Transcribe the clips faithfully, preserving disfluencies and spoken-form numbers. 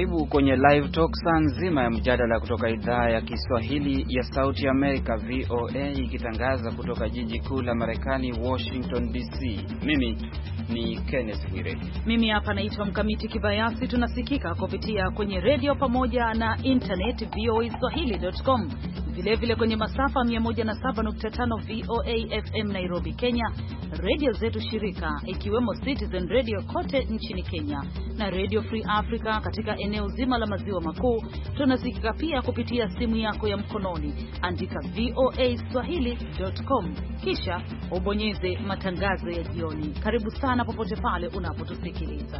Karibu kwenye Live Talk, saa nzima ya mjadala kutoka idhaa ya Kiswahili ya Sauti America V O A, ikitangaza kutoka jiji kuu la Marekani Washington D C. Mimi ni Kenneth Bwire. Mimi hapa naitwa Mkamiti Kibayasi. Tunasikika kupitia kwenye radio pamoja na internet v o a swahili dot com. Vile vile kwenye masafa mia moja na saba nukta tano V O A F M Nairobi, Kenya, radio zetu shirika ikiwemo Citizen Radio kote nchini Kenya na Radio Free Africa katika eneo zima la maziwa makuu. Tunasikika pia kupitia simu yako ya mkononi, andika v o a swahili dot com kisha ubonyeze matangazo ya jioni. Karibu sana popote pale unapotusikiliza.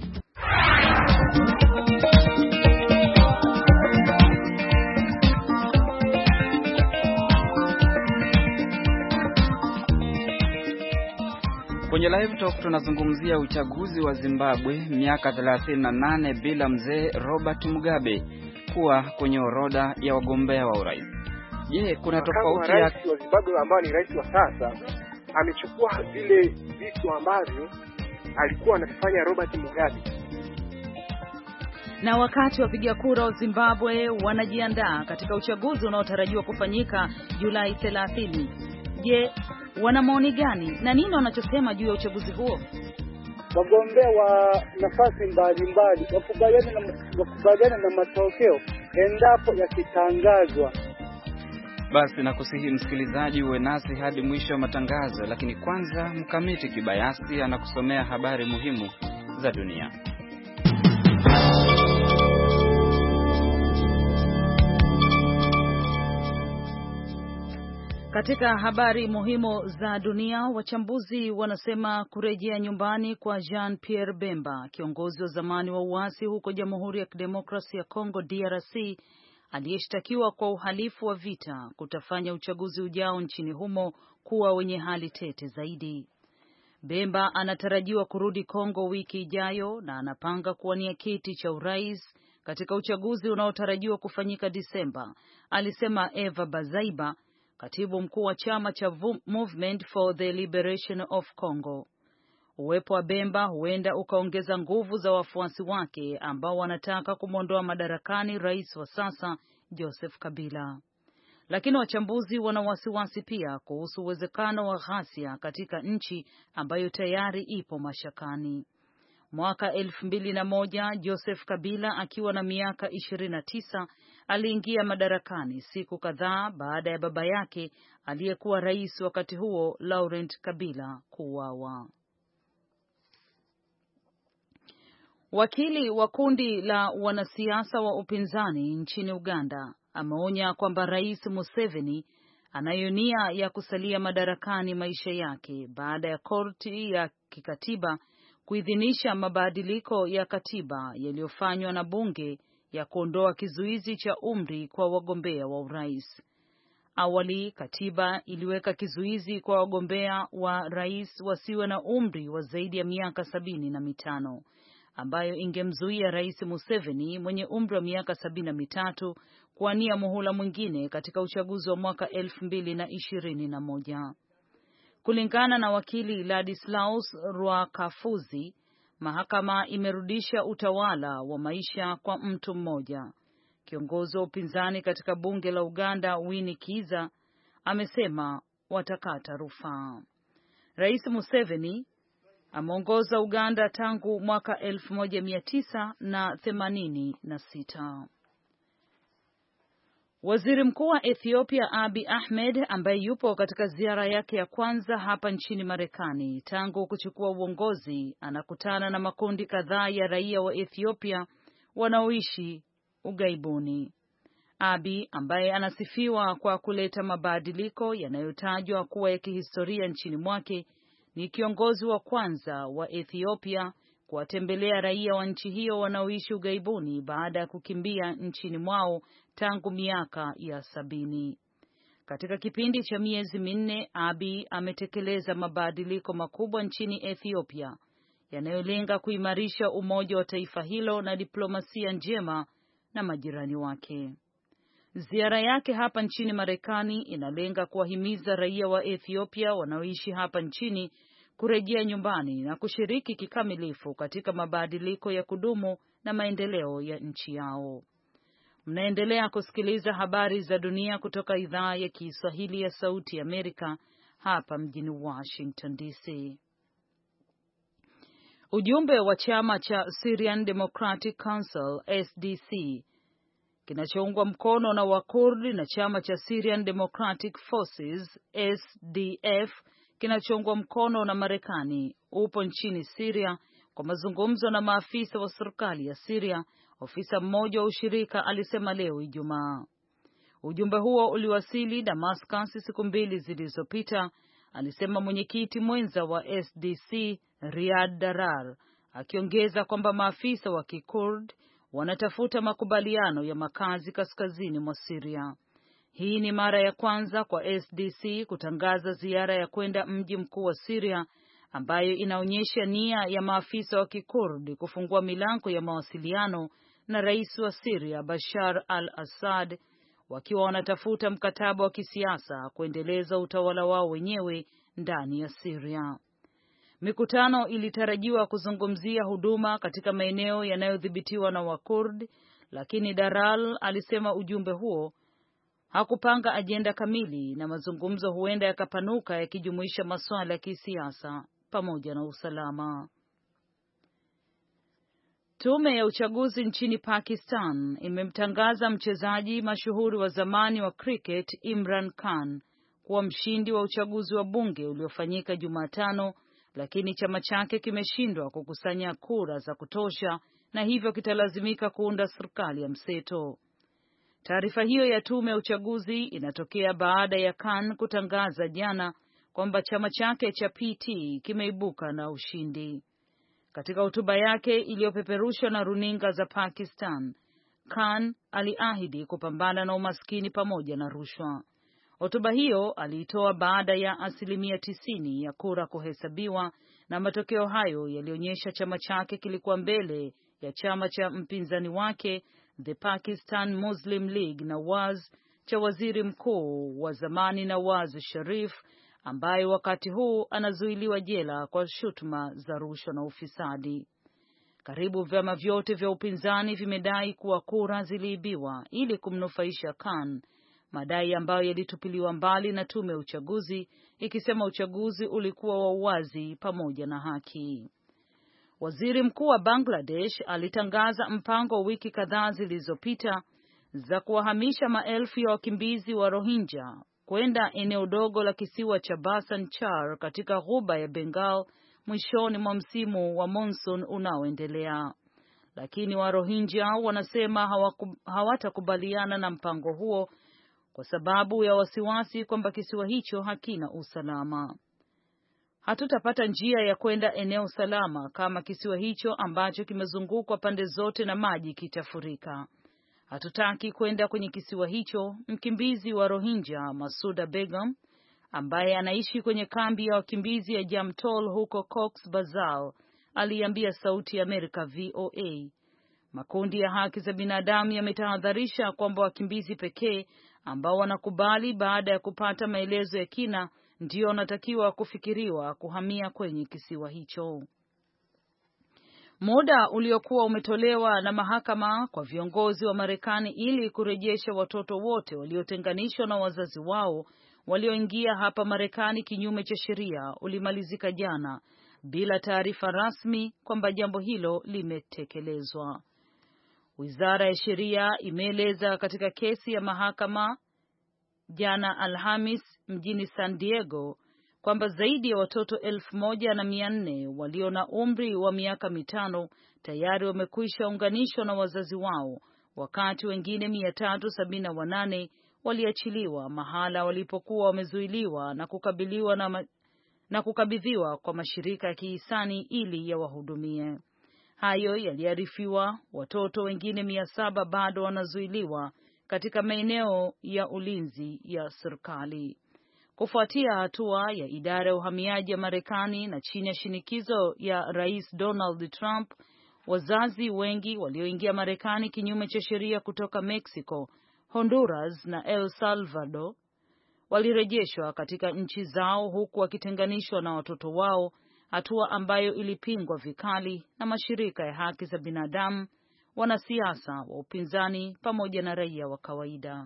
Kwenye Live Talk tunazungumzia uchaguzi wa Zimbabwe miaka thelathini na nane bila mzee Robert Mugabe kuwa kwenye orodha ya wagombea wa urais. Je, kuna tofauti ya rais wa Zimbabwe ambaye ni rais wa sasa amechukua vile vitu ambavyo alikuwa anafanya Robert Mugabe? Na wakati wapiga kura wa Zimbabwe wanajiandaa katika uchaguzi unaotarajiwa kufanyika Julai thelathini. Je, wana maoni gani na nini wanachosema juu ya uchaguzi huo? Wagombea wa nafasi mbalimbali wakubaliana na wakubaliana na matokeo endapo yakitangazwa. Basi nakusihi msikilizaji uwe nasi hadi mwisho wa matangazo, lakini kwanza Mkamiti Kibayasi anakusomea habari muhimu za dunia. Katika habari muhimu za dunia, wachambuzi wanasema kurejea nyumbani kwa Jean Pierre Bemba, kiongozi wa zamani wa uasi huko Jamhuri ya Kidemokrasia ya Kongo D R C, aliyeshtakiwa kwa uhalifu wa vita, kutafanya uchaguzi ujao nchini humo kuwa wenye hali tete zaidi. Bemba anatarajiwa kurudi Kongo wiki ijayo na anapanga kuwania kiti cha urais katika uchaguzi unaotarajiwa kufanyika Disemba, alisema Eva Bazaiba, katibu mkuu wa chama cha Movement for the Liberation of Congo. Uwepo wa Bemba huenda ukaongeza nguvu za wafuasi wake ambao wanataka kumwondoa madarakani rais wa sasa Joseph Kabila. Lakini wachambuzi wana wasiwasi pia kuhusu uwezekano wa ghasia katika nchi ambayo tayari ipo mashakani. Mwaka elfu mbili na moja, Joseph Kabila akiwa na miaka ishirini na tisa aliingia madarakani siku kadhaa baada ya baba yake aliyekuwa rais wakati huo Laurent Kabila kuuawa. Wakili wa kundi la wanasiasa wa upinzani nchini Uganda ameonya kwamba Rais Museveni anayo nia ya kusalia madarakani maisha yake baada ya korti ya kikatiba kuidhinisha mabadiliko ya katiba yaliyofanywa na bunge ya kuondoa kizuizi cha umri kwa wagombea wa urais. Awali katiba iliweka kizuizi kwa wagombea wa rais wasiwe na umri wa zaidi ya miaka sabini na mitano, ambayo ingemzuia Rais Museveni mwenye umri wa miaka sabini na mitatu kuwania muhula mwingine katika uchaguzi wa mwaka elfu mbili na ishirini na moja. Kulingana na wakili Ladislaus Rwakafuzi, mahakama imerudisha utawala wa maisha kwa mtu mmoja. Kiongozi wa upinzani katika bunge la Uganda Winnie Kiza amesema watakata rufaa. Rais Museveni ameongoza Uganda tangu mwaka elfu moja mia tisa themanini na sita. Waziri Mkuu wa Ethiopia Abiy Ahmed, ambaye yupo katika ziara yake ya kwanza hapa nchini Marekani tangu kuchukua uongozi, anakutana na makundi kadhaa ya raia wa Ethiopia wanaoishi ughaibuni. Abiy, ambaye anasifiwa kwa kuleta mabadiliko yanayotajwa kuwa ya kihistoria nchini mwake, ni kiongozi wa kwanza wa Ethiopia kuwatembelea raia wa nchi hiyo wanaoishi ughaibuni baada ya kukimbia nchini mwao tangu miaka ya sabini. Katika kipindi cha miezi minne, Abiy ametekeleza mabadiliko makubwa nchini Ethiopia yanayolenga kuimarisha umoja wa taifa hilo na diplomasia njema na majirani wake. Ziara yake hapa nchini Marekani inalenga kuwahimiza raia wa Ethiopia wanaoishi hapa nchini kurejea nyumbani na kushiriki kikamilifu katika mabadiliko ya kudumu na maendeleo ya nchi yao. Mnaendelea kusikiliza habari za dunia kutoka idhaa ya Kiswahili ya Sauti ya Amerika hapa mjini Washington D C. Ujumbe wa chama cha Syrian Democratic Council S D C kinachoungwa mkono na Wakurdi na chama cha Syrian Democratic Forces S D F kinachoungwa mkono na Marekani upo nchini Syria kwa mazungumzo na maafisa wa serikali ya Syria, ofisa mmoja wa ushirika alisema leo Ijumaa. Ujumbe huo uliwasili Damascus siku mbili zilizopita, alisema mwenyekiti mwenza wa S D C Riyad Darar, akiongeza kwamba maafisa wa Kikurd wanatafuta makubaliano ya makazi kaskazini mwa Syria. Hii ni mara ya kwanza kwa S D C kutangaza ziara ya kwenda mji mkuu wa Syria, ambayo inaonyesha nia ya maafisa wa Kikurdi kufungua milango ya mawasiliano na rais wa Syria Bashar al-Assad, wakiwa wanatafuta mkataba wa kisiasa kuendeleza utawala wao wenyewe ndani ya Syria. Mikutano ilitarajiwa kuzungumzia huduma katika maeneo yanayodhibitiwa na Wakurdi, lakini Daral alisema ujumbe huo hakupanga ajenda kamili na mazungumzo huenda yakapanuka yakijumuisha masuala ya kisiasa pamoja na usalama. Tume ya uchaguzi nchini Pakistan imemtangaza mchezaji mashuhuri wa zamani wa cricket Imran Khan kuwa mshindi wa uchaguzi wa bunge uliofanyika Jumatano, lakini chama chake kimeshindwa kukusanya kura za kutosha na hivyo kitalazimika kuunda serikali ya mseto. Taarifa hiyo ya tume ya uchaguzi inatokea baada ya Khan kutangaza jana kwamba chama chake cha P T kimeibuka na ushindi. Katika hotuba yake iliyopeperushwa na runinga za Pakistan, Khan aliahidi kupambana na umaskini pamoja na rushwa. Hotuba hiyo aliitoa baada ya asilimia tisini ya kura kuhesabiwa, na matokeo hayo yalionyesha chama chake kilikuwa mbele ya chama cha mpinzani wake The Pakistan Muslim League Nawaz cha waziri mkuu wa zamani Nawaz Sharif, ambaye wakati huu anazuiliwa jela kwa shutuma za rushwa na ufisadi. Karibu vyama vyote vya upinzani vimedai kuwa kura ziliibiwa ili kumnufaisha Khan, madai ambayo yalitupiliwa mbali na tume ya uchaguzi ikisema uchaguzi ulikuwa wa uwazi pamoja na haki. Waziri Mkuu wa Bangladesh alitangaza mpango wiki kadhaa zilizopita za kuwahamisha maelfu ya wakimbizi wa Rohingya kwenda eneo dogo la kisiwa cha Basan Char katika ghuba ya Bengal mwishoni mwa msimu wa monsoon unaoendelea. Lakini wa Rohingya wanasema hawatakubaliana na mpango huo kwa sababu ya wasiwasi kwamba kisiwa hicho hakina usalama. Hatutapata njia ya kwenda eneo salama kama kisiwa hicho ambacho kimezungukwa pande zote na maji kitafurika. Hatutaki kwenda kwenye kisiwa hicho, mkimbizi wa Rohingya Masuda Begum ambaye anaishi kwenye kambi ya wakimbizi ya Jamtol huko Cox's Bazar aliambia Sauti ya Amerika V O A. Makundi ya haki za binadamu yametahadharisha kwamba wakimbizi pekee ambao wanakubali baada ya kupata maelezo ya kina ndio wanatakiwa kufikiriwa kuhamia kwenye kisiwa hicho. Muda uliokuwa umetolewa na mahakama kwa viongozi wa Marekani ili kurejesha watoto wote waliotenganishwa na wazazi wao walioingia hapa Marekani kinyume cha sheria ulimalizika jana bila taarifa rasmi kwamba jambo hilo limetekelezwa. Wizara ya Sheria imeeleza katika kesi ya mahakama jana Alhamis mjini San Diego kwamba zaidi ya watoto elfu moja na mia nne walio na umri wa miaka mitano tayari wamekwisha unganishwa na wazazi wao, wakati wengine mia tatu sabini na wanane waliachiliwa mahala walipokuwa wamezuiliwa na kukabiliwa na, ma, na kukabidhiwa kwa mashirika ya kihisani ili yawahudumie. Hayo yaliarifiwa. Watoto wengine mia saba bado wanazuiliwa katika maeneo ya ulinzi ya serikali. Kufuatia hatua ya idara ya uhamiaji ya Marekani na chini ya shinikizo ya Rais Donald Trump, wazazi wengi walioingia Marekani kinyume cha sheria kutoka Mexico, Honduras na El Salvador walirejeshwa katika nchi zao huku wakitenganishwa na watoto wao, hatua ambayo ilipingwa vikali na mashirika ya haki za binadamu, wanasiasa wa upinzani pamoja na raia wa kawaida.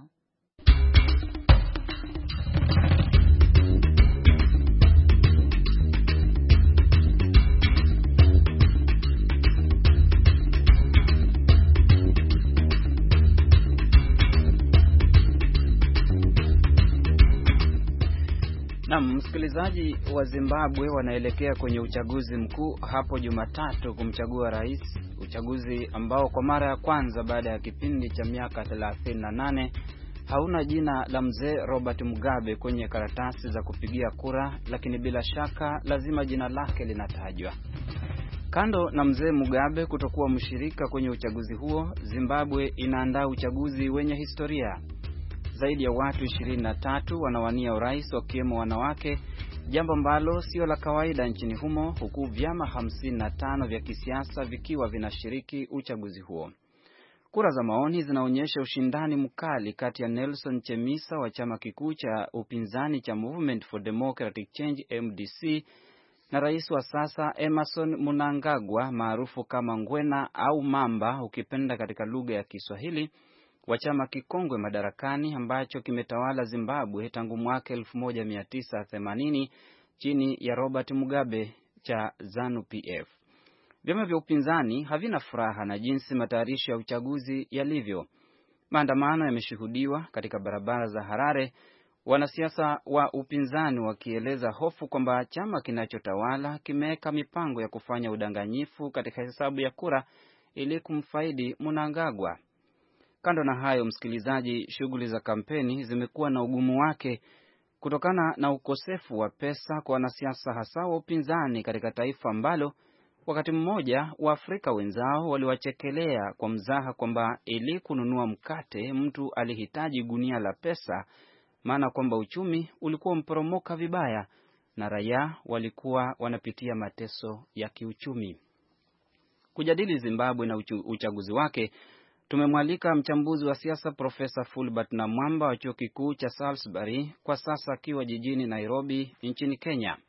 Na msikilizaji, wa Zimbabwe wanaelekea kwenye uchaguzi mkuu hapo Jumatatu kumchagua rais, uchaguzi ambao kwa mara ya kwanza baada ya kipindi cha miaka thelathini na nane hauna jina la mzee Robert Mugabe kwenye karatasi za kupigia kura, lakini bila shaka lazima jina lake linatajwa. Kando na mzee Mugabe kutokuwa mshirika kwenye uchaguzi huo, Zimbabwe inaandaa uchaguzi wenye historia. Zaidi ya watu ishirini na tatu wanawania urais wakiwemo wanawake, jambo ambalo sio la kawaida nchini humo, huku vyama hamsini na tano vya kisiasa vikiwa vinashiriki uchaguzi huo. Kura za maoni zinaonyesha ushindani mkali kati ya Nelson Chamisa wa chama kikuu cha upinzani cha Movement for Democratic Change M D C na rais wa sasa Emmerson Mnangagwa maarufu kama Ngwena au Mamba ukipenda katika lugha ya Kiswahili, wa chama kikongwe madarakani ambacho kimetawala Zimbabwe tangu mwaka elfu moja mia tisa themanini chini ya Robert Mugabe cha ZANU P F. Vyama vya upinzani havina furaha na jinsi matayarisho ya uchaguzi yalivyo. Maandamano yameshuhudiwa katika barabara za Harare, wanasiasa wa upinzani wakieleza hofu kwamba chama kinachotawala kimeweka mipango ya kufanya udanganyifu katika hesabu ya kura ili kumfaidi Mnangagwa. Kando na hayo, msikilizaji, shughuli za kampeni zimekuwa na ugumu wake kutokana na ukosefu wa pesa kwa wanasiasa hasa wa upinzani katika taifa ambalo wakati mmoja Waafrika wenzao waliwachekelea kwa mzaha kwamba ili kununua mkate mtu alihitaji gunia la pesa, maana kwamba uchumi ulikuwa mporomoka vibaya na raia walikuwa wanapitia mateso ya kiuchumi. Kujadili Zimbabwe na uchaguzi wake, tumemwalika mchambuzi wa siasa Profesa Fulbert Namwamba wa chuo kikuu cha Salisbury, kwa sasa akiwa jijini Nairobi nchini Kenya.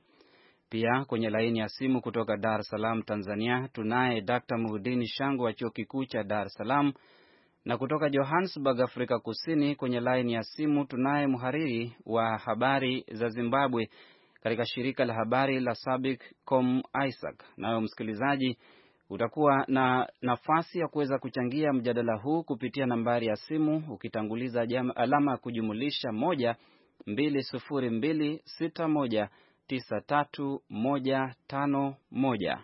Pia kwenye laini ya simu kutoka Dar es Salaam Tanzania tunaye Daktari Muhidini Shangu wa chuo kikuu cha Dar es Salaam, na kutoka Johannesburg Afrika Kusini kwenye laini ya simu tunaye mhariri wa habari za Zimbabwe katika shirika la habari la Sabik Com Isaac. Nayo msikilizaji, utakuwa na nafasi ya kuweza kuchangia mjadala huu kupitia nambari ya simu ukitanguliza jam, alama ya kujumulisha moja mbili sufuri mbili sita moja tisa tatu moja tano moja.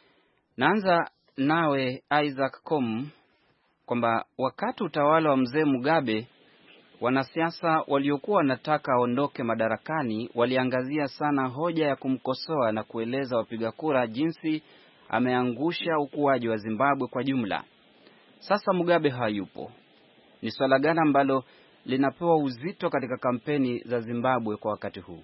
Naanza nawe Isaac Com, kwamba wakati utawala wa mzee Mugabe, wanasiasa waliokuwa wanataka aondoke madarakani waliangazia sana hoja ya kumkosoa na kueleza wapiga kura jinsi ameangusha ukuaji wa Zimbabwe kwa jumla. Sasa Mugabe hayupo. Ni swala gani ambalo linapewa uzito katika kampeni za Zimbabwe kwa wakati huu?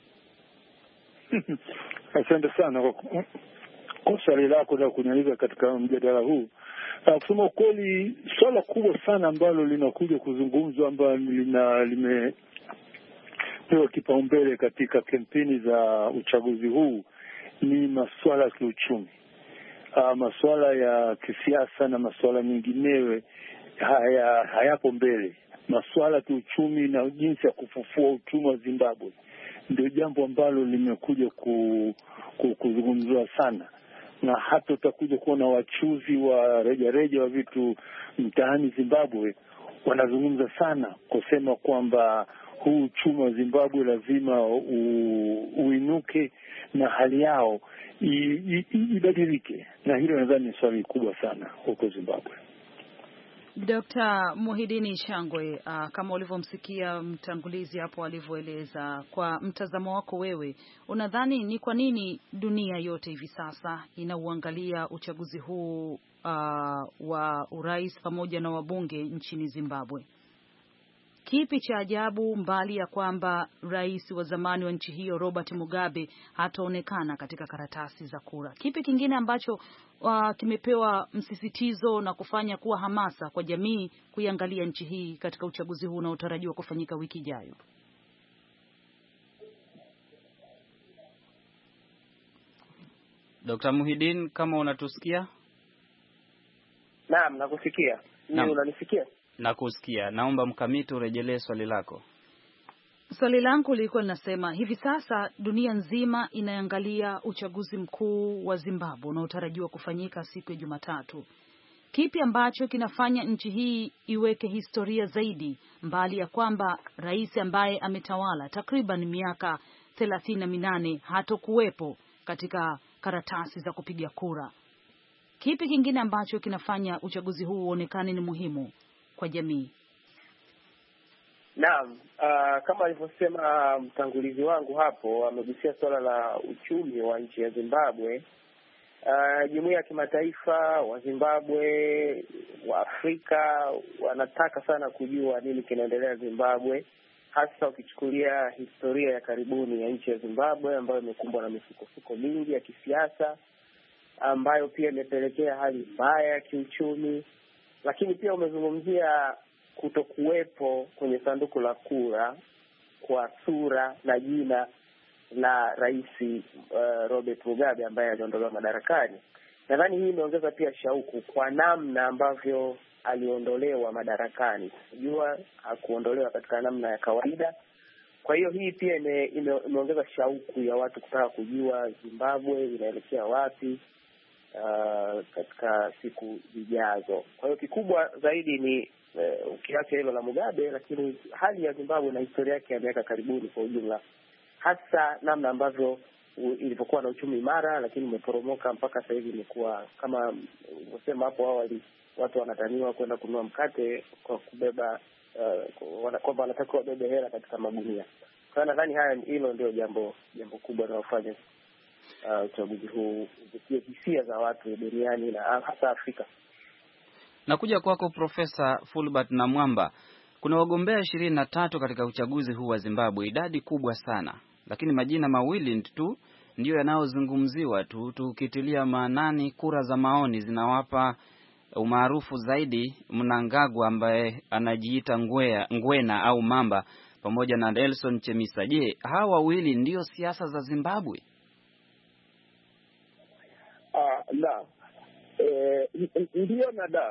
Asante sana kwa swali lako la kuniuliza katika mjadala huu. Kusema ukweli, swala kubwa sana ambalo linakuja kuzungumzwa ambalo lina limepewa kipaumbele katika kampeni za uchaguzi huu ni masuala ya kiuchumi. Uh, masuala ya kisiasa na masuala menginewe haya hayapo mbele. Masuala ya kiuchumi na jinsi ya kufufua uchumi wa Zimbabwe ndio jambo ambalo limekuja ku, ku, kuzungumzwa sana, na hata utakuja kuona wachuzi wa reja reja wa vitu mtaani Zimbabwe wanazungumza sana kusema kwamba huu uchumi wa Zimbabwe lazima u, uinuke na hali yao ibadilike, na hilo nadhani ni swali kubwa sana huko Zimbabwe. Daktari Muhidini Shangwe, uh, kama ulivyomsikia mtangulizi hapo alivyoeleza, kwa mtazamo wako wewe, unadhani ni kwa nini dunia yote hivi sasa inauangalia uchaguzi huu uh, wa urais pamoja na wabunge nchini Zimbabwe? Kipi cha ajabu mbali ya kwamba rais wa zamani wa nchi hiyo Robert Mugabe hataonekana katika karatasi za kura? Kipi kingine ambacho uh, kimepewa msisitizo na kufanya kuwa hamasa kwa jamii kuiangalia nchi hii katika uchaguzi huu unaotarajiwa kufanyika wiki ijayo? Daktari Muhidini, kama unatusikia? Naam, nakusikia. Ni unanisikia? Nakusikia. Naomba Mkamiti urejelee swali lako. Swali langu lilikuwa linasema hivi sasa dunia nzima inaangalia uchaguzi mkuu wa Zimbabwe unaotarajiwa kufanyika siku ya Jumatatu. Kipi ambacho kinafanya nchi hii iweke historia zaidi, mbali ya kwamba rais ambaye ametawala takriban miaka thelathini na minane hatokuwepo katika karatasi za kupiga kura? Kipi kingine ambacho kinafanya uchaguzi huu uonekane ni muhimu kwa jamii? Naam, uh, kama alivyosema mtangulizi wangu hapo, amegusia suala la uchumi wa nchi ya Zimbabwe. Uh, jumuiya ya kimataifa, wa Zimbabwe, wa Afrika wanataka sana kujua nini kinaendelea Zimbabwe, hasa ukichukulia historia ya karibuni ya nchi ya Zimbabwe ambayo imekumbwa na misukosuko mingi ya kisiasa, ambayo pia imepelekea hali mbaya ya kiuchumi. Lakini pia umezungumzia kutokuwepo kwenye sanduku la kura kwa sura na jina la rais uh, Robert Mugabe ambaye aliondolewa madarakani. Nadhani hii imeongeza pia shauku kwa namna ambavyo aliondolewa madarakani. Unajua hakuondolewa katika namna ya kawaida. Kwa hiyo hii pia ime, ime, imeongeza shauku ya watu kutaka kujua Zimbabwe inaelekea wapi uh, katika siku zijazo. Kwa hiyo kikubwa zaidi ni uh, ukiacha hilo la Mugabe, lakini hali ya Zimbabwe na historia yake ya miaka karibuni kwa ujumla, hasa namna ambavyo ilivyokuwa na uchumi imara lakini umeporomoka mpaka sasa hivi imekuwa kama unasema hapo awali, watu wanataniwa kwenda kununua mkate kwa kubeba uh, kwamba wanataka wabebe hela katika magunia. Kwa nadhani haya hilo ndio jambo jambo kubwa linalofanya uh, uchaguzi huu uvutie hisia za watu duniani na hasa Afrika. Nakuja kwako Profesa Fulbert Namwamba. Kuna wagombea ishirini na tatu katika uchaguzi huu wa Zimbabwe, idadi kubwa sana. Lakini majina mawili tu ndio yanayozungumziwa tu, tukitilia maanani kura za maoni zinawapa umaarufu zaidi Mnangagwa ambaye anajiita Ngwea, Ngwena au Mamba pamoja na Nelson Chamisa. Je, hawa wawili ndio siasa za Zimbabwe? Ah, la. Eh, ndio na da.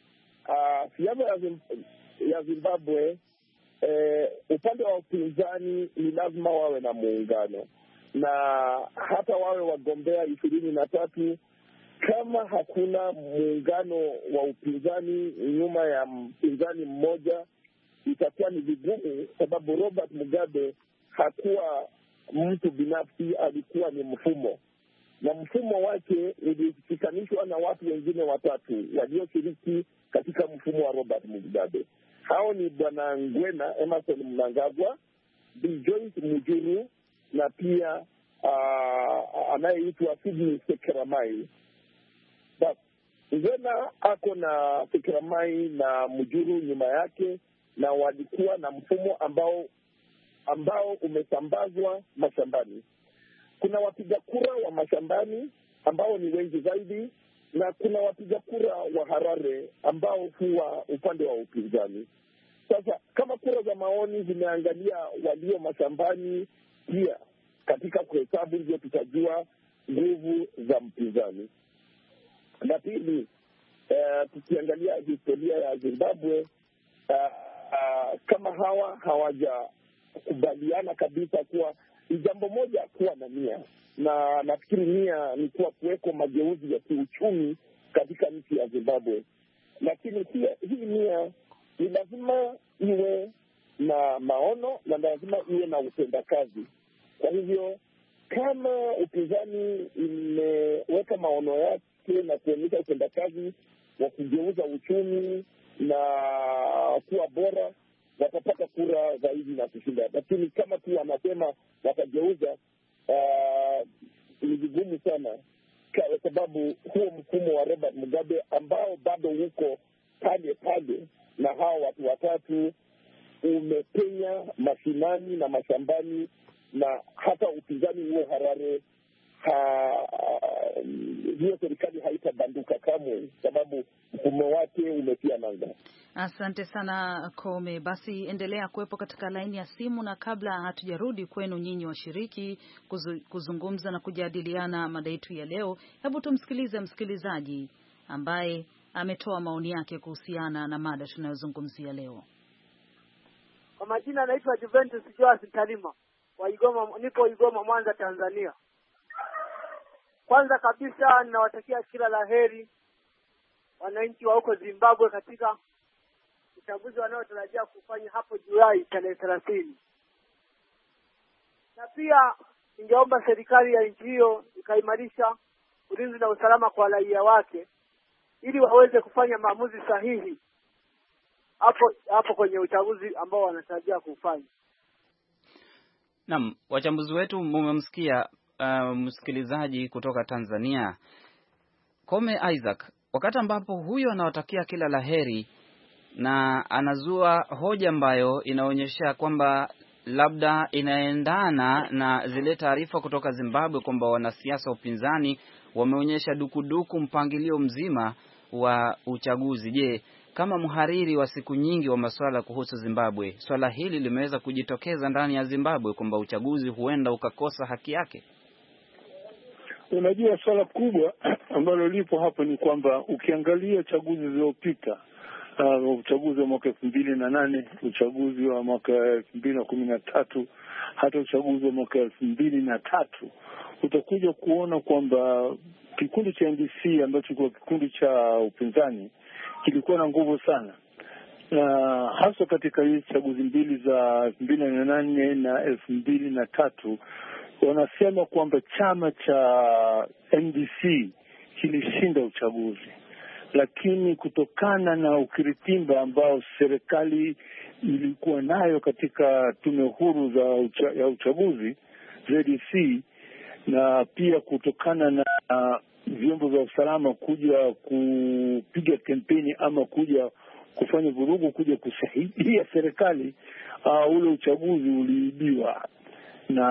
Ah, siasa ya, Zim, ya Zimbabwe eh, upande wa upinzani ni lazima wawe na muungano, na hata wawe wagombea ishirini na tatu, kama hakuna muungano wa upinzani nyuma ya mpinzani mmoja itakuwa ni vigumu, sababu Robert Mugabe hakuwa mtu binafsi, alikuwa ni mfumo, na mfumo wake ulishikanishwa na watu wengine watatu walioshiriki katika mfumo wa Robert Mugabe. Hao ni Bwana Ngwena Emerson Mnangagwa, Bi Joyce Mujuru na pia uh, anayeitwa Sidney Sekeramai. But Ngwena ako na Sekeramai na Mujuru nyuma yake, na walikuwa na mfumo ambao ambao umesambazwa mashambani. Kuna wapiga kura wa mashambani ambao ni wengi zaidi, na kuna wapiga kura wa Harare ambao huwa upande wa upinzani. Sasa kama kura za maoni zimeangalia walio mashambani pia katika kuhesabu, ndio tutajua nguvu za mpinzani. Na pili, uh, tukiangalia historia ya Zimbabwe, uh, uh, kama hawa hawajakubaliana kabisa kuwa ni jambo moja kuwa na nia, na nafikiri nia ni kuwa kuweko mageuzi ya kiuchumi katika nchi ya Zimbabwe, lakini pia hii nia ni lazima iwe na maono na lazima iwe na utendakazi. Kwa hivyo kama upinzani imeweka maono yake na kuonyesha utendakazi wa kugeuza uchumi na kuwa bora, watapata kura zaidi na kushinda. Lakini kama tu wanasema watageuza, uh, ni vigumu sana, kwa sababu huo mfumo wa Robert Mugabe ambao bado uko pale pale na hao watu watatu umepenya mashinani na mashambani, na hata upinzani huo Harare hiyo serikali haitabanduka kamwe, sababu mfumo wake umetia nanga. Asante sana Kome. Basi endelea kuwepo katika laini ya simu, na kabla hatujarudi kwenu nyinyi washiriki kuzungumza na kujadiliana mada yetu ya leo, hebu tumsikilize msikilizaji ambaye ametoa maoni yake kuhusiana na mada tunayozungumzia leo. Kwa majina naitwa Juventus Joas Talima wa Igoma, nipo Igoma, Mwanza, Tanzania. Kwanza kabisa ninawatakia kila laheri wananchi wa huko Zimbabwe katika uchaguzi wanaotarajia kufanya hapo Julai tarehe thelathini. Na pia ningeomba serikali ya nchi hiyo ikaimarisha ulinzi na usalama kwa raia wake ili waweze kufanya maamuzi sahihi hapo hapo kwenye uchaguzi ambao wanatarajia kufanya. Naam, wachambuzi wetu mmemsikia uh, msikilizaji kutoka Tanzania Kome Isaac, wakati ambapo huyo anawatakia kila laheri na anazua hoja ambayo inaonyesha kwamba labda inaendana na zile taarifa kutoka Zimbabwe kwamba wanasiasa upinzani wameonyesha dukuduku mpangilio mzima wa uchaguzi. Je, kama mhariri wa siku nyingi wa masuala kuhusu Zimbabwe, swala hili limeweza kujitokeza ndani ya Zimbabwe kwamba uchaguzi huenda ukakosa haki yake? Unajua, swala kubwa ambalo lipo hapo ni kwamba ukiangalia chaguzi zilizopita, uh, uchaguzi wa mwaka elfu mbili na nane, uchaguzi wa mwaka elfu mbili na kumi na tatu, hata uchaguzi wa mwaka elfu mbili na tatu, utakuja kuona kwamba kikundi cha N D C ambacho kwa kikundi cha upinzani kilikuwa na nguvu sana, na hasa katika hizi chaguzi mbili za elfu mbili na nane na elfu mbili na tatu. Wanasema kwamba chama cha N D C kilishinda uchaguzi, lakini kutokana na ukiritimba ambao serikali ilikuwa nayo katika tume huru za ucha, ya uchaguzi Z D C, na pia kutokana na uh, vyombo vya usalama kuja kupiga kampeni ama kuja kufanya vurugu, kuja kusaidia serikali, uh, ule uchaguzi uliibiwa na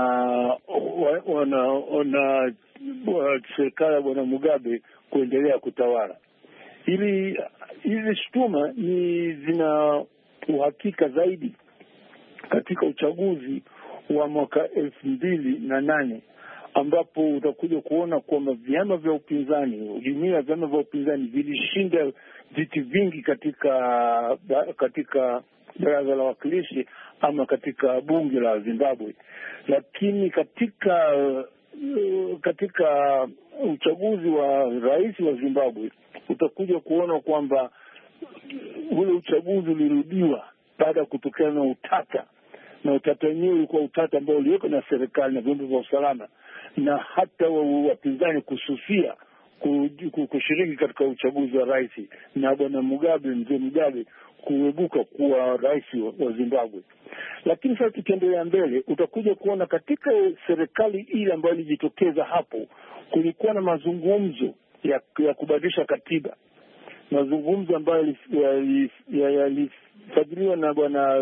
wana wana serikali ya Bwana Mugabe kuendelea kutawala. Ili hizi shutuma ni zina uhakika zaidi katika uchaguzi wa mwaka elfu mbili na nane, ambapo utakuja kuona kwamba vyama vya upinzani, jumuiya ya vyama vya upinzani vilishinda viti vingi katika katika baraza la wawakilishi ama katika bunge la Zimbabwe. Lakini katika uh, katika uchaguzi wa rais wa Zimbabwe utakuja kuona kwamba ule uchaguzi ulirudiwa baada ya kutokana na utata, na utata wenyewe ulikuwa utata ambao uliwekwa na serikali na vyombo vya usalama, na hata wapinzani kususia kushiriki katika uchaguzi wa rais, na Bwana Mugabe, mzee Mugabe, kuebuka kuwa rais wa Zimbabwe. Lakini sasa tukiendelea mbele, utakuja kuona katika serikali ile ambayo ilijitokeza hapo, kulikuwa na mazungumzo ya, ya kubadilisha katiba, mazungumzo ambayo yalifadhiliwa na bwana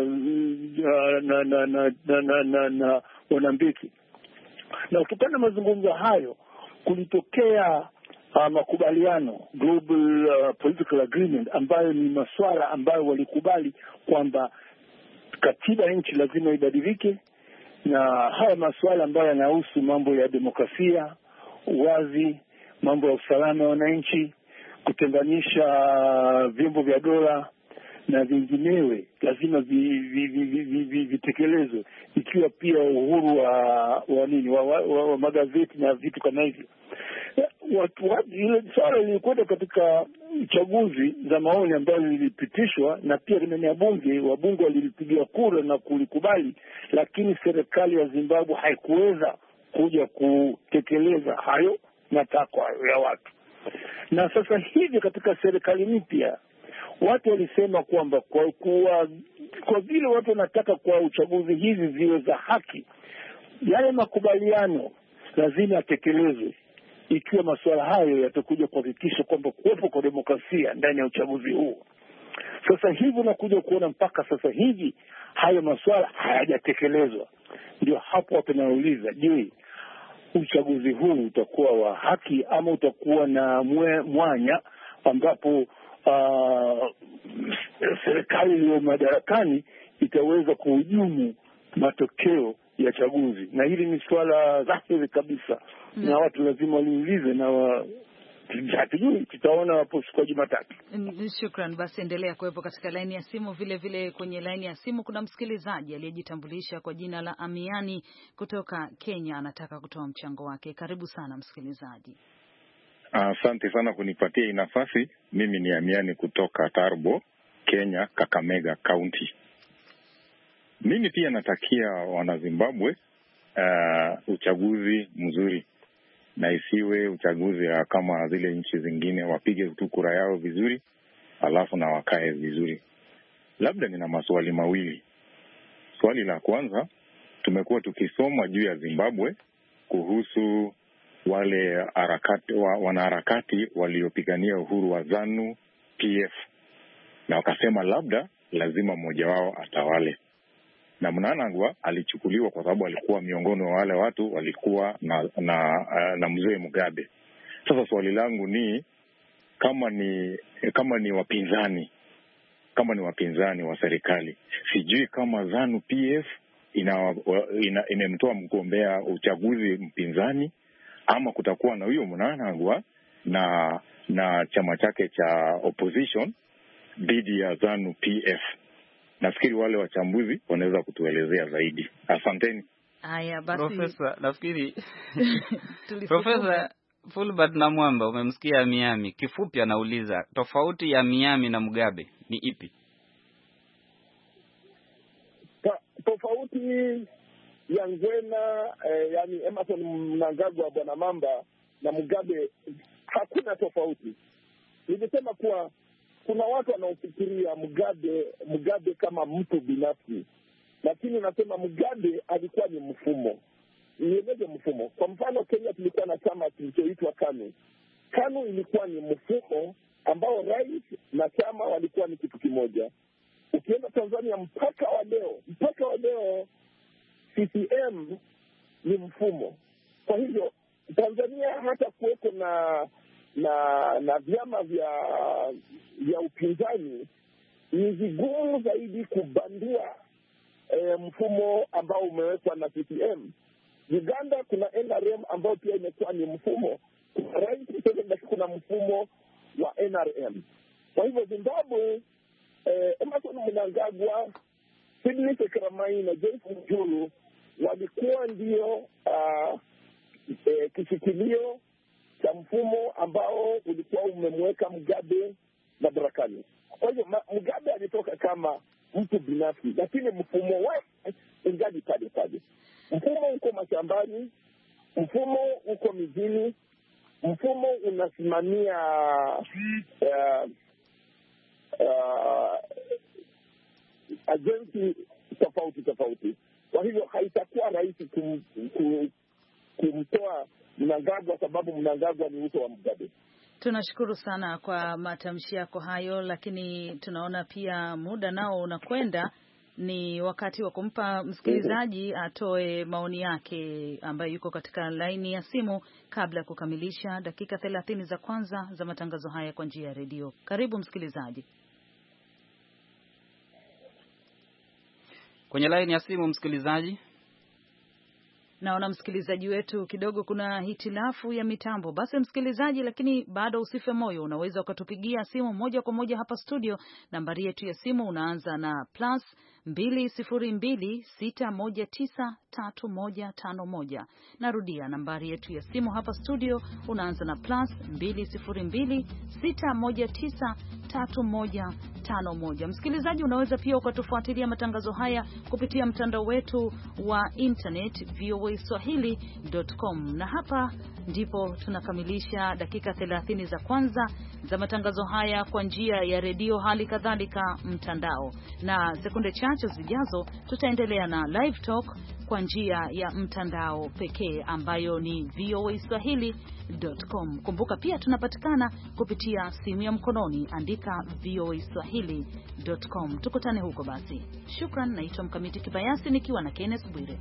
na na na na na na bwana Mbeki, na kutokana na mazungumzo hayo kulitokea Uh, makubaliano, global uh, political agreement, ambayo ni masuala ambayo walikubali kwamba katiba ya nchi lazima ibadilike, na haya masuala ambayo yanahusu mambo ya demokrasia, uwazi, mambo ya usalama wa wananchi, kutenganisha vyombo vya dola na vinginewe lazima vitekelezwe, ikiwa pia uhuru wa wa nini wa, wa, wa, wa magazeti na vitu kama hivyo. Watu ile swala lilikwenda katika uchaguzi za maoni ambayo lilipitishwa, na pia limenia bunge, wabunge walilipigia kura na kulikubali, lakini serikali ya Zimbabwe haikuweza kuja kutekeleza hayo matakwa ya watu. Na sasa hivi katika serikali mpya watu walisema kwamba kwa kuwa kwa vile watu wanataka kwa uchaguzi hizi ziwe za haki, yale makubaliano lazima yatekelezwe, ikiwa masuala hayo yatakuja kuhakikisha kwamba kuwepo kwa demokrasia ndani ya uchaguzi huu. Sasa hivi unakuja kuona mpaka sasa hivi hayo masuala hayajatekelezwa. Ndio hapo watu wanauliza, je, uchaguzi huu utakuwa wa haki ama utakuwa na mwe, mwanya ambapo uh, serikali iliyo madarakani itaweza kuhujumu matokeo ya chaguzi? Na hili ni swala dhahiri kabisa, mm. na watu lazima waliulize na wa, hatujui, tutaona hapo siku ya Jumatatu. Shukran. Basi endelea kuwepo katika laini ya simu. Vile vile kwenye laini ya simu kuna msikilizaji aliyejitambulisha kwa jina la Amiani kutoka Kenya, anataka kutoa mchango wake. Karibu sana msikilizaji. Asante uh, sana kunipatia hii nafasi. Mimi ni Amiani kutoka Tarbo, Kenya, Kakamega County. Mimi pia natakia wana Zimbabwe uh, uchaguzi mzuri, na isiwe uchaguzi kama zile nchi zingine, wapige tu kura yao vizuri alafu na wakae vizuri. Labda nina maswali mawili. Swali la kwanza, tumekuwa tukisoma juu ya Zimbabwe kuhusu wale harakati wa, wanaharakati waliopigania uhuru wa ZANU P F, na wakasema labda lazima mmoja wao atawale. Na Mnangagwa alichukuliwa kwa sababu alikuwa miongoni wa wale watu walikuwa na na, na mzee Mugabe. Sasa swali langu ni kama ni kama ni wapinzani kama ni wapinzani wa serikali, sijui kama ZANU P F ina, ina imemtoa mgombea uchaguzi mpinzani, ama kutakuwa na huyo Mnangagwa na na chama chake cha opposition dhidi ya ZANU P F. Nafikiri wale wachambuzi wanaweza kutuelezea zaidi. Asanteni. Haya basi. Profesa, nafikiri Profesa Fulbert na Mwamba, umemsikia Miami. Kifupi anauliza tofauti ya Miami na Mugabe ni ipi? Ta, tofauti ya Ngwena eh, yani Emerson Mnangagwa, Bwana Mamba na Mugabe, hakuna tofauti. Nilisema kuwa kuna watu wanaofikiria Mugabe Mugabe kama mtu binafsi, lakini nasema Mugabe alikuwa ni mfumo. Nieleze mfumo. Kwa mfano, Kenya tulikuwa na chama kilichoitwa KANU. KANU ilikuwa ni mfumo ambao rais na chama walikuwa ni kitu kimoja. Ukienda Tanzania mpaka wa leo, mpaka wa leo C C M ni mfumo. Kwa hivyo Tanzania hata kuweko na na na vyama vya vya upinzani ni vigumu zaidi kubandua e, mfumo ambao umewekwa na C C M. Uganda kuna N R M ambao pia imekuwa ni mfumo. Kuna rais Museveni, kuna mfumo wa N R M. Kwa hivyo Zimbabwe, eh, Emerson Mnangagwa, Sidney Sekeramai na Joyce Mujuru walikuwa ndio uh, eh, kishikilio cha mfumo ambao ulikuwa umemweka Mugabe madarakani. Kwa hivyo Mugabe alitoka kama mtu binafsi, lakini mfumo wake ungali pale pale. Mfumo uko mashambani, mfumo uko mijini, mfumo unasimamia uh, uh, agency tofauti tofauti. Kwa hivyo haitakuwa rahisi kum, kum, kumtoa Mnangagwa sababu Mnangagwa ni uso wa Mugabe. Tunashukuru sana kwa matamshi yako hayo, lakini tunaona pia muda nao unakwenda. Ni wakati wa kumpa msikilizaji atoe maoni yake ambaye yuko katika laini ya simu kabla ya kukamilisha dakika thelathini za kwanza za matangazo haya kwa njia ya redio. Karibu msikilizaji. Kwenye laini ya simu msikilizaji. Naona msikilizaji wetu kidogo kuna hitilafu ya mitambo. Basi msikilizaji, lakini bado usife moyo, unaweza ukatupigia simu moja kwa moja hapa studio. Nambari yetu ya simu unaanza na plus mbili sifuri mbili sita moja tisa tatu moja tano moja. Narudia, nambari yetu ya simu hapa studio unaanza na plus mbili sifuri mbili sita moja tisa tatu moja tano moja. Msikilizaji, unaweza pia ukatufuatilia matangazo haya kupitia mtandao wetu wa internet v o a swahili dot com, na hapa ndipo tunakamilisha dakika thelathini za kwanza za matangazo haya kwa njia ya redio, hali kadhalika mtandao, na sekunde chache zijazo tutaendelea na live talk kwa njia ya mtandao pekee ambayo ni v o a swahili dot com. Kumbuka pia tunapatikana kupitia simu ya mkononi, andika v o a swahili dot com. Tukutane huko basi. Shukran, naitwa Mkamiti Kibayasi nikiwa na Kenneth Bwire.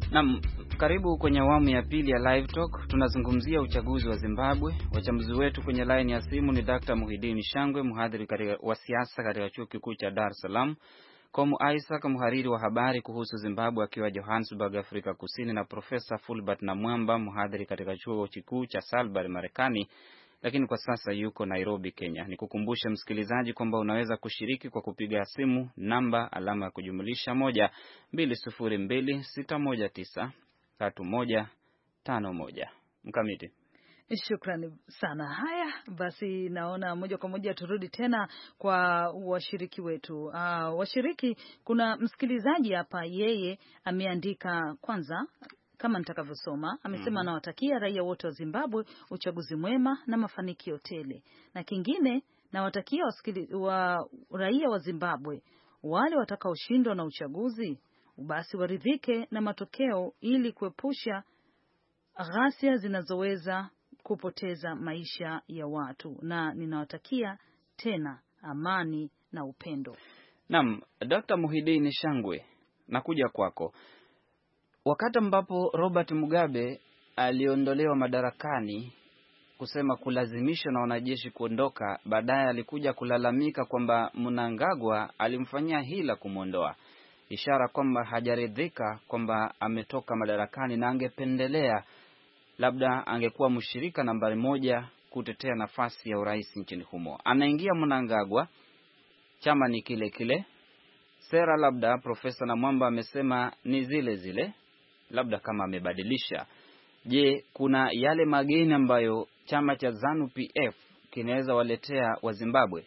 Naam, karibu kwenye awamu ya pili ya Live Talk. Tunazungumzia uchaguzi wa Zimbabwe. Wachambuzi wetu kwenye line ya simu ni Doctor Muhidini Shangwe, mhadhiri wa siasa katika Chuo Kikuu cha Dar es Salaam, Komu Isaac, mhariri wa habari kuhusu Zimbabwe akiwa Johannesburg, Afrika Kusini, na Profesa Fulbert Namwamba, mhadhiri katika Chuo Kikuu cha Salisbury, Marekani, lakini kwa sasa yuko Nairobi, Kenya. Nikukumbushe msikilizaji kwamba unaweza kushiriki kwa kupiga simu namba alama ya kujumulisha moja mbili sufuri mbili sita moja tisa tatu moja tano moja. Mkamiti. Shukrani sana. Haya basi, naona moja kwa moja turudi tena kwa washiriki wetu. Uh, washiriki, kuna msikilizaji hapa, yeye ameandika kwanza kama nitakavyosoma, amesema anawatakia mm. raia wote wa Zimbabwe uchaguzi mwema na mafanikio tele. Na kingine, nawatakia wasikili wa raia wa Zimbabwe wale watakaoshindwa na uchaguzi basi waridhike na matokeo ili kuepusha ghasia zinazoweza kupoteza maisha ya watu, na ninawatakia tena amani na upendo. Naam, Doctor Muhidini Shangwe, nakuja kwako. Wakati ambapo Robert Mugabe aliondolewa madarakani kusema kulazimishwa na wanajeshi kuondoka, baadaye alikuja kulalamika kwamba Mnangagwa alimfanyia hila kumwondoa, ishara kwamba hajaridhika kwamba ametoka madarakani na angependelea labda angekuwa mshirika nambari moja kutetea nafasi ya urais nchini humo. Anaingia Mnangagwa, chama ni kile kile, sera labda Profesa Namwamba amesema ni zile zile, labda kama amebadilisha. Je, kuna yale mageni ambayo chama cha ZANU P F kinaweza waletea wa Zimbabwe?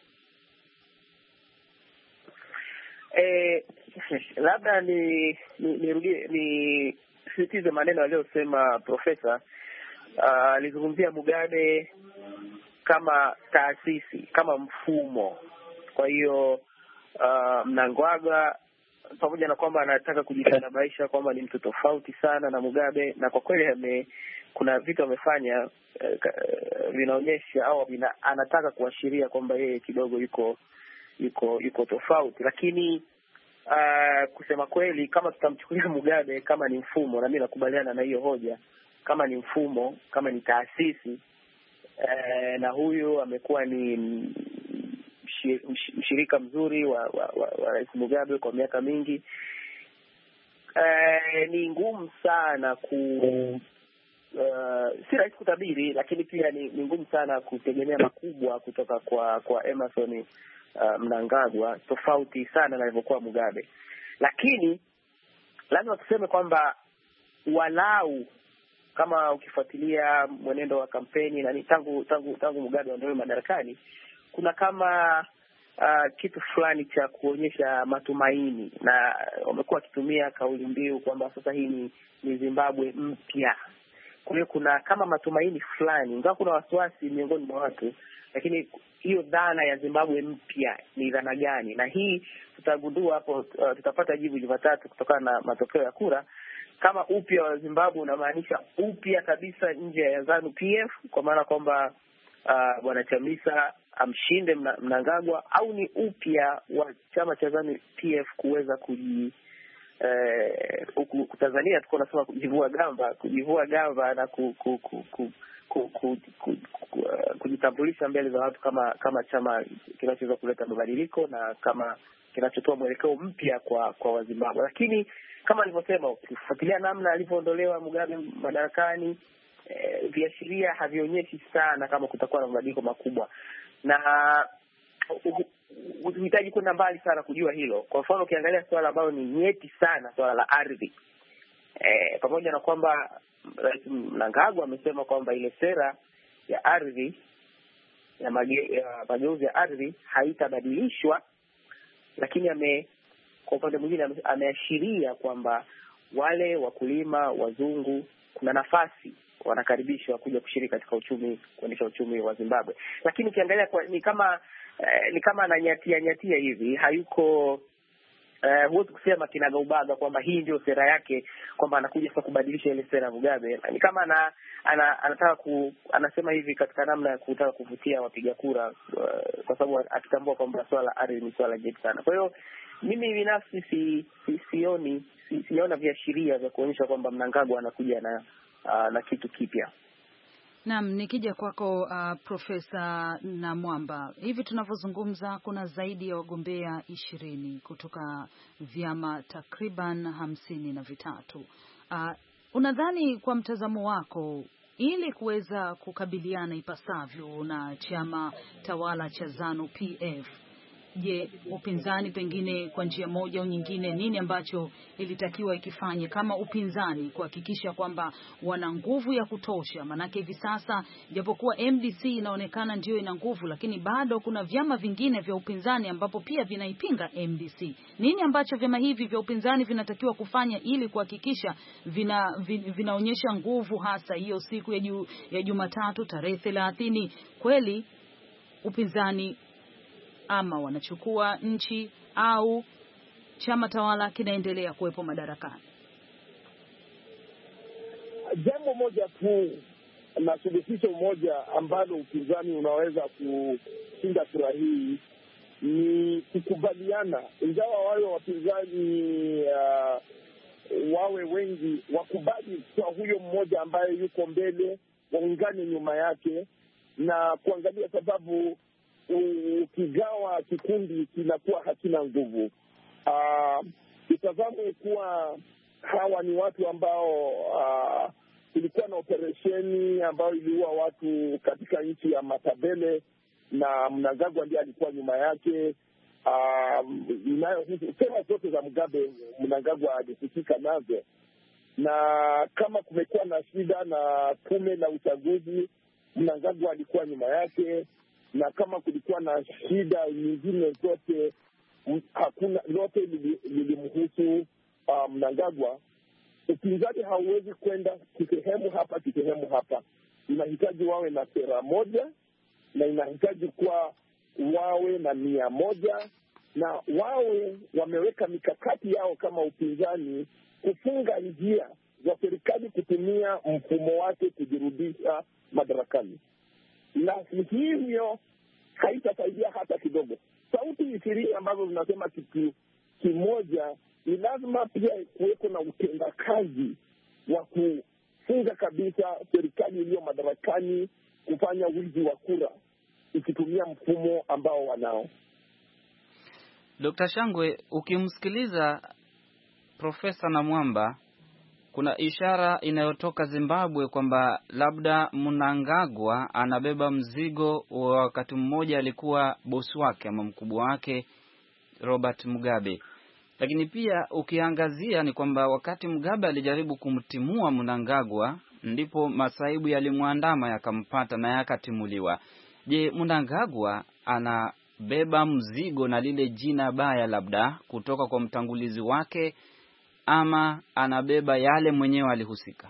Eh, labda ni nirudie ni, ni sisitize maneno aliyosema profesa. Alizungumzia uh, Mugabe kama taasisi, kama mfumo. Kwa hiyo uh, Mnangagwa, pamoja na kwamba anataka kujitanabaisha kwamba ni mtu tofauti sana na Mugabe, na kwa kweli ame kuna vitu amefanya uh, vinaonyesha au vina, anataka kuashiria kwamba yeye kidogo yuko yuko yuko tofauti, lakini uh, kusema kweli, kama tutamchukulia Mugabe kama ni mfumo, na mimi nakubaliana na hiyo hoja, kama ni mfumo, kama ni taasisi, uh, na huyu amekuwa ni mshirika mzuri wa, wa, wa, wa Rais Mugabe kwa miaka mingi, uh, ni ngumu sana ku uh, si rahisi kutabiri, lakini pia ni, ni ngumu sana kutegemea makubwa kutoka kwa kwa Emmerson Uh, Mnangagwa, tofauti sana na alivyokuwa Mugabe. Lakini lazima tuseme kwamba walau, kama ukifuatilia mwenendo wa kampeni na tangu tangu tangu Mugabe aondolewe madarakani, kuna kama uh, kitu fulani cha kuonyesha matumaini, na wamekuwa wakitumia kauli mbiu kwamba sasa hii ni, ni Zimbabwe mpya. Kwa hiyo kuna kama matumaini fulani, ingawa kuna wasiwasi miongoni mwa watu, lakini hiyo dhana ya Zimbabwe mpya ni dhana gani? Na hii tutagundua hapo, uh, tutapata jibu Jumatatu kutokana na matokeo ya kura, kama upya wa Zimbabwe unamaanisha upya kabisa nje ya ZANU P F, kwa maana kwamba uh, bwana Chamisa amshinde Mnangagwa, au ni upya wa chama cha ZANU P F kuweza kuji eh, huku Tanzania tuko nasema kujivua gamba, kujivua gamba na ku, ku, ku, ku Ku, ku, ku, ku, kujitambulisha mbele za watu kama kama chama kinachoweza kuleta mabadiliko na kama kinachotoa mwelekeo mpya kwa kwa Wazimbabwe. Lakini kama nilivyosema, ukifuatilia namna alivyoondolewa Mugabe madarakani, e, viashiria havionyeshi sana kama kutakuwa na mabadiliko makubwa, na unahitaji kwenda mbali sana kujua hilo. Kwa mfano, ukiangalia swala ambalo ni nyeti sana, swala la ardhi, e, pamoja na kwamba Rais Mnangagwa amesema kwamba ile sera ya ardhi ya mageuzi ya ardhi haitabadilishwa, lakini ame kwa upande mwingine ameashiria kwamba wale wakulima wazungu kuna nafasi wanakaribishwa kuja kushiriki katika uchumi, kuendesha uchumi wa Zimbabwe. Lakini ukiangalia ni kama eh, ni kama ananyatia nyatia hivi, hayuko Uh, huwezi kusema kinagaubaga kwamba hii ndio sera yake, kwamba anakuja sasa kubadilisha ile sera ya Mugabe. Ni kama ana, ana, anataka ku, anasema hivi katika namna ya kutaka kuvutia wapiga kura, uh, kwa sababu akitambua kwamba swala la ardhi ni swala jeti sana. Kwa hiyo mimi binafsi si, si sioni sijaona viashiria vya kuonyesha kwamba Mnangagwa anakuja na uh, na kitu kipya. Naam, nikija kwako uh, Profesa Namwamba, hivi tunavyozungumza kuna zaidi ya wagombea ishirini kutoka vyama takriban hamsini na vitatu. Uh, unadhani kwa mtazamo wako, ili kuweza kukabiliana ipasavyo na chama tawala cha ZANU P F, je, upinzani pengine kwa njia moja au nyingine, nini ambacho ilitakiwa ikifanye kama upinzani kuhakikisha kwamba wana nguvu ya kutosha? Maanake hivi sasa japokuwa M D C inaonekana ndio ina nguvu, lakini bado kuna vyama vingine vya upinzani ambapo pia vinaipinga M D C. Nini ambacho vyama hivi vya upinzani vinatakiwa kufanya ili kuhakikisha vina, vina vinaonyesha nguvu, hasa hiyo siku ya ju, ya Jumatatu tarehe thelathini? Kweli upinzani ama wanachukua nchi au chama tawala kinaendelea kuwepo madarakani? Jambo moja tu na suluhisho moja ambalo upinzani unaweza kushinda kura hii ni kukubaliana, ingawa wale wapinzani uh, wawe wengi, wakubali kwa huyo mmoja ambaye yuko mbele, waungane nyuma yake na kuangalia, sababu ukigawa kikundi kinakuwa hakina nguvu. Uh, itazamwe kuwa hawa ni watu ambao uh, kulikuwa na operesheni ambayo iliua watu katika nchi ya Matabele na Mnangagwa ndiye alikuwa nyuma yake. Uh, inayohusu sema zote za Mugabe Mnangagwa alisikika nazo, na kama kumekuwa na shida na tume la uchaguzi Mnangagwa alikuwa nyuma yake, na kama kulikuwa na shida nyingine zote hakuna, lote lilimhusu uh, Mnangagwa. Upinzani hauwezi kwenda kisehemu hapa kisehemu hapa, inahitaji wawe na sera moja na inahitaji kuwa wawe na nia moja na wawe wameweka mikakati yao kama upinzani kufunga njia za serikali kutumia mfumo wake kujirudisha madarakani. Na hivyo haitasaidia hata kidogo. Sauti ishirini ambazo zinasema kitu kimoja, ni lazima pia kuweko na utendakazi wa kufunga kabisa serikali iliyo madarakani kufanya wizi wa kura ikitumia mfumo ambao wanao. Dokta Shangwe, ukimsikiliza Profesa Namwamba, kuna ishara inayotoka Zimbabwe kwamba labda Mnangagwa anabeba mzigo wa wakati mmoja alikuwa bosi wake ama mkubwa wake Robert Mugabe. Lakini pia ukiangazia ni kwamba wakati Mugabe alijaribu kumtimua Mnangagwa ndipo masaibu yalimwandama yakampata na yakatimuliwa. Je, Mnangagwa anabeba mzigo na lile jina baya labda kutoka kwa mtangulizi wake ama anabeba yale mwenyewe alihusika?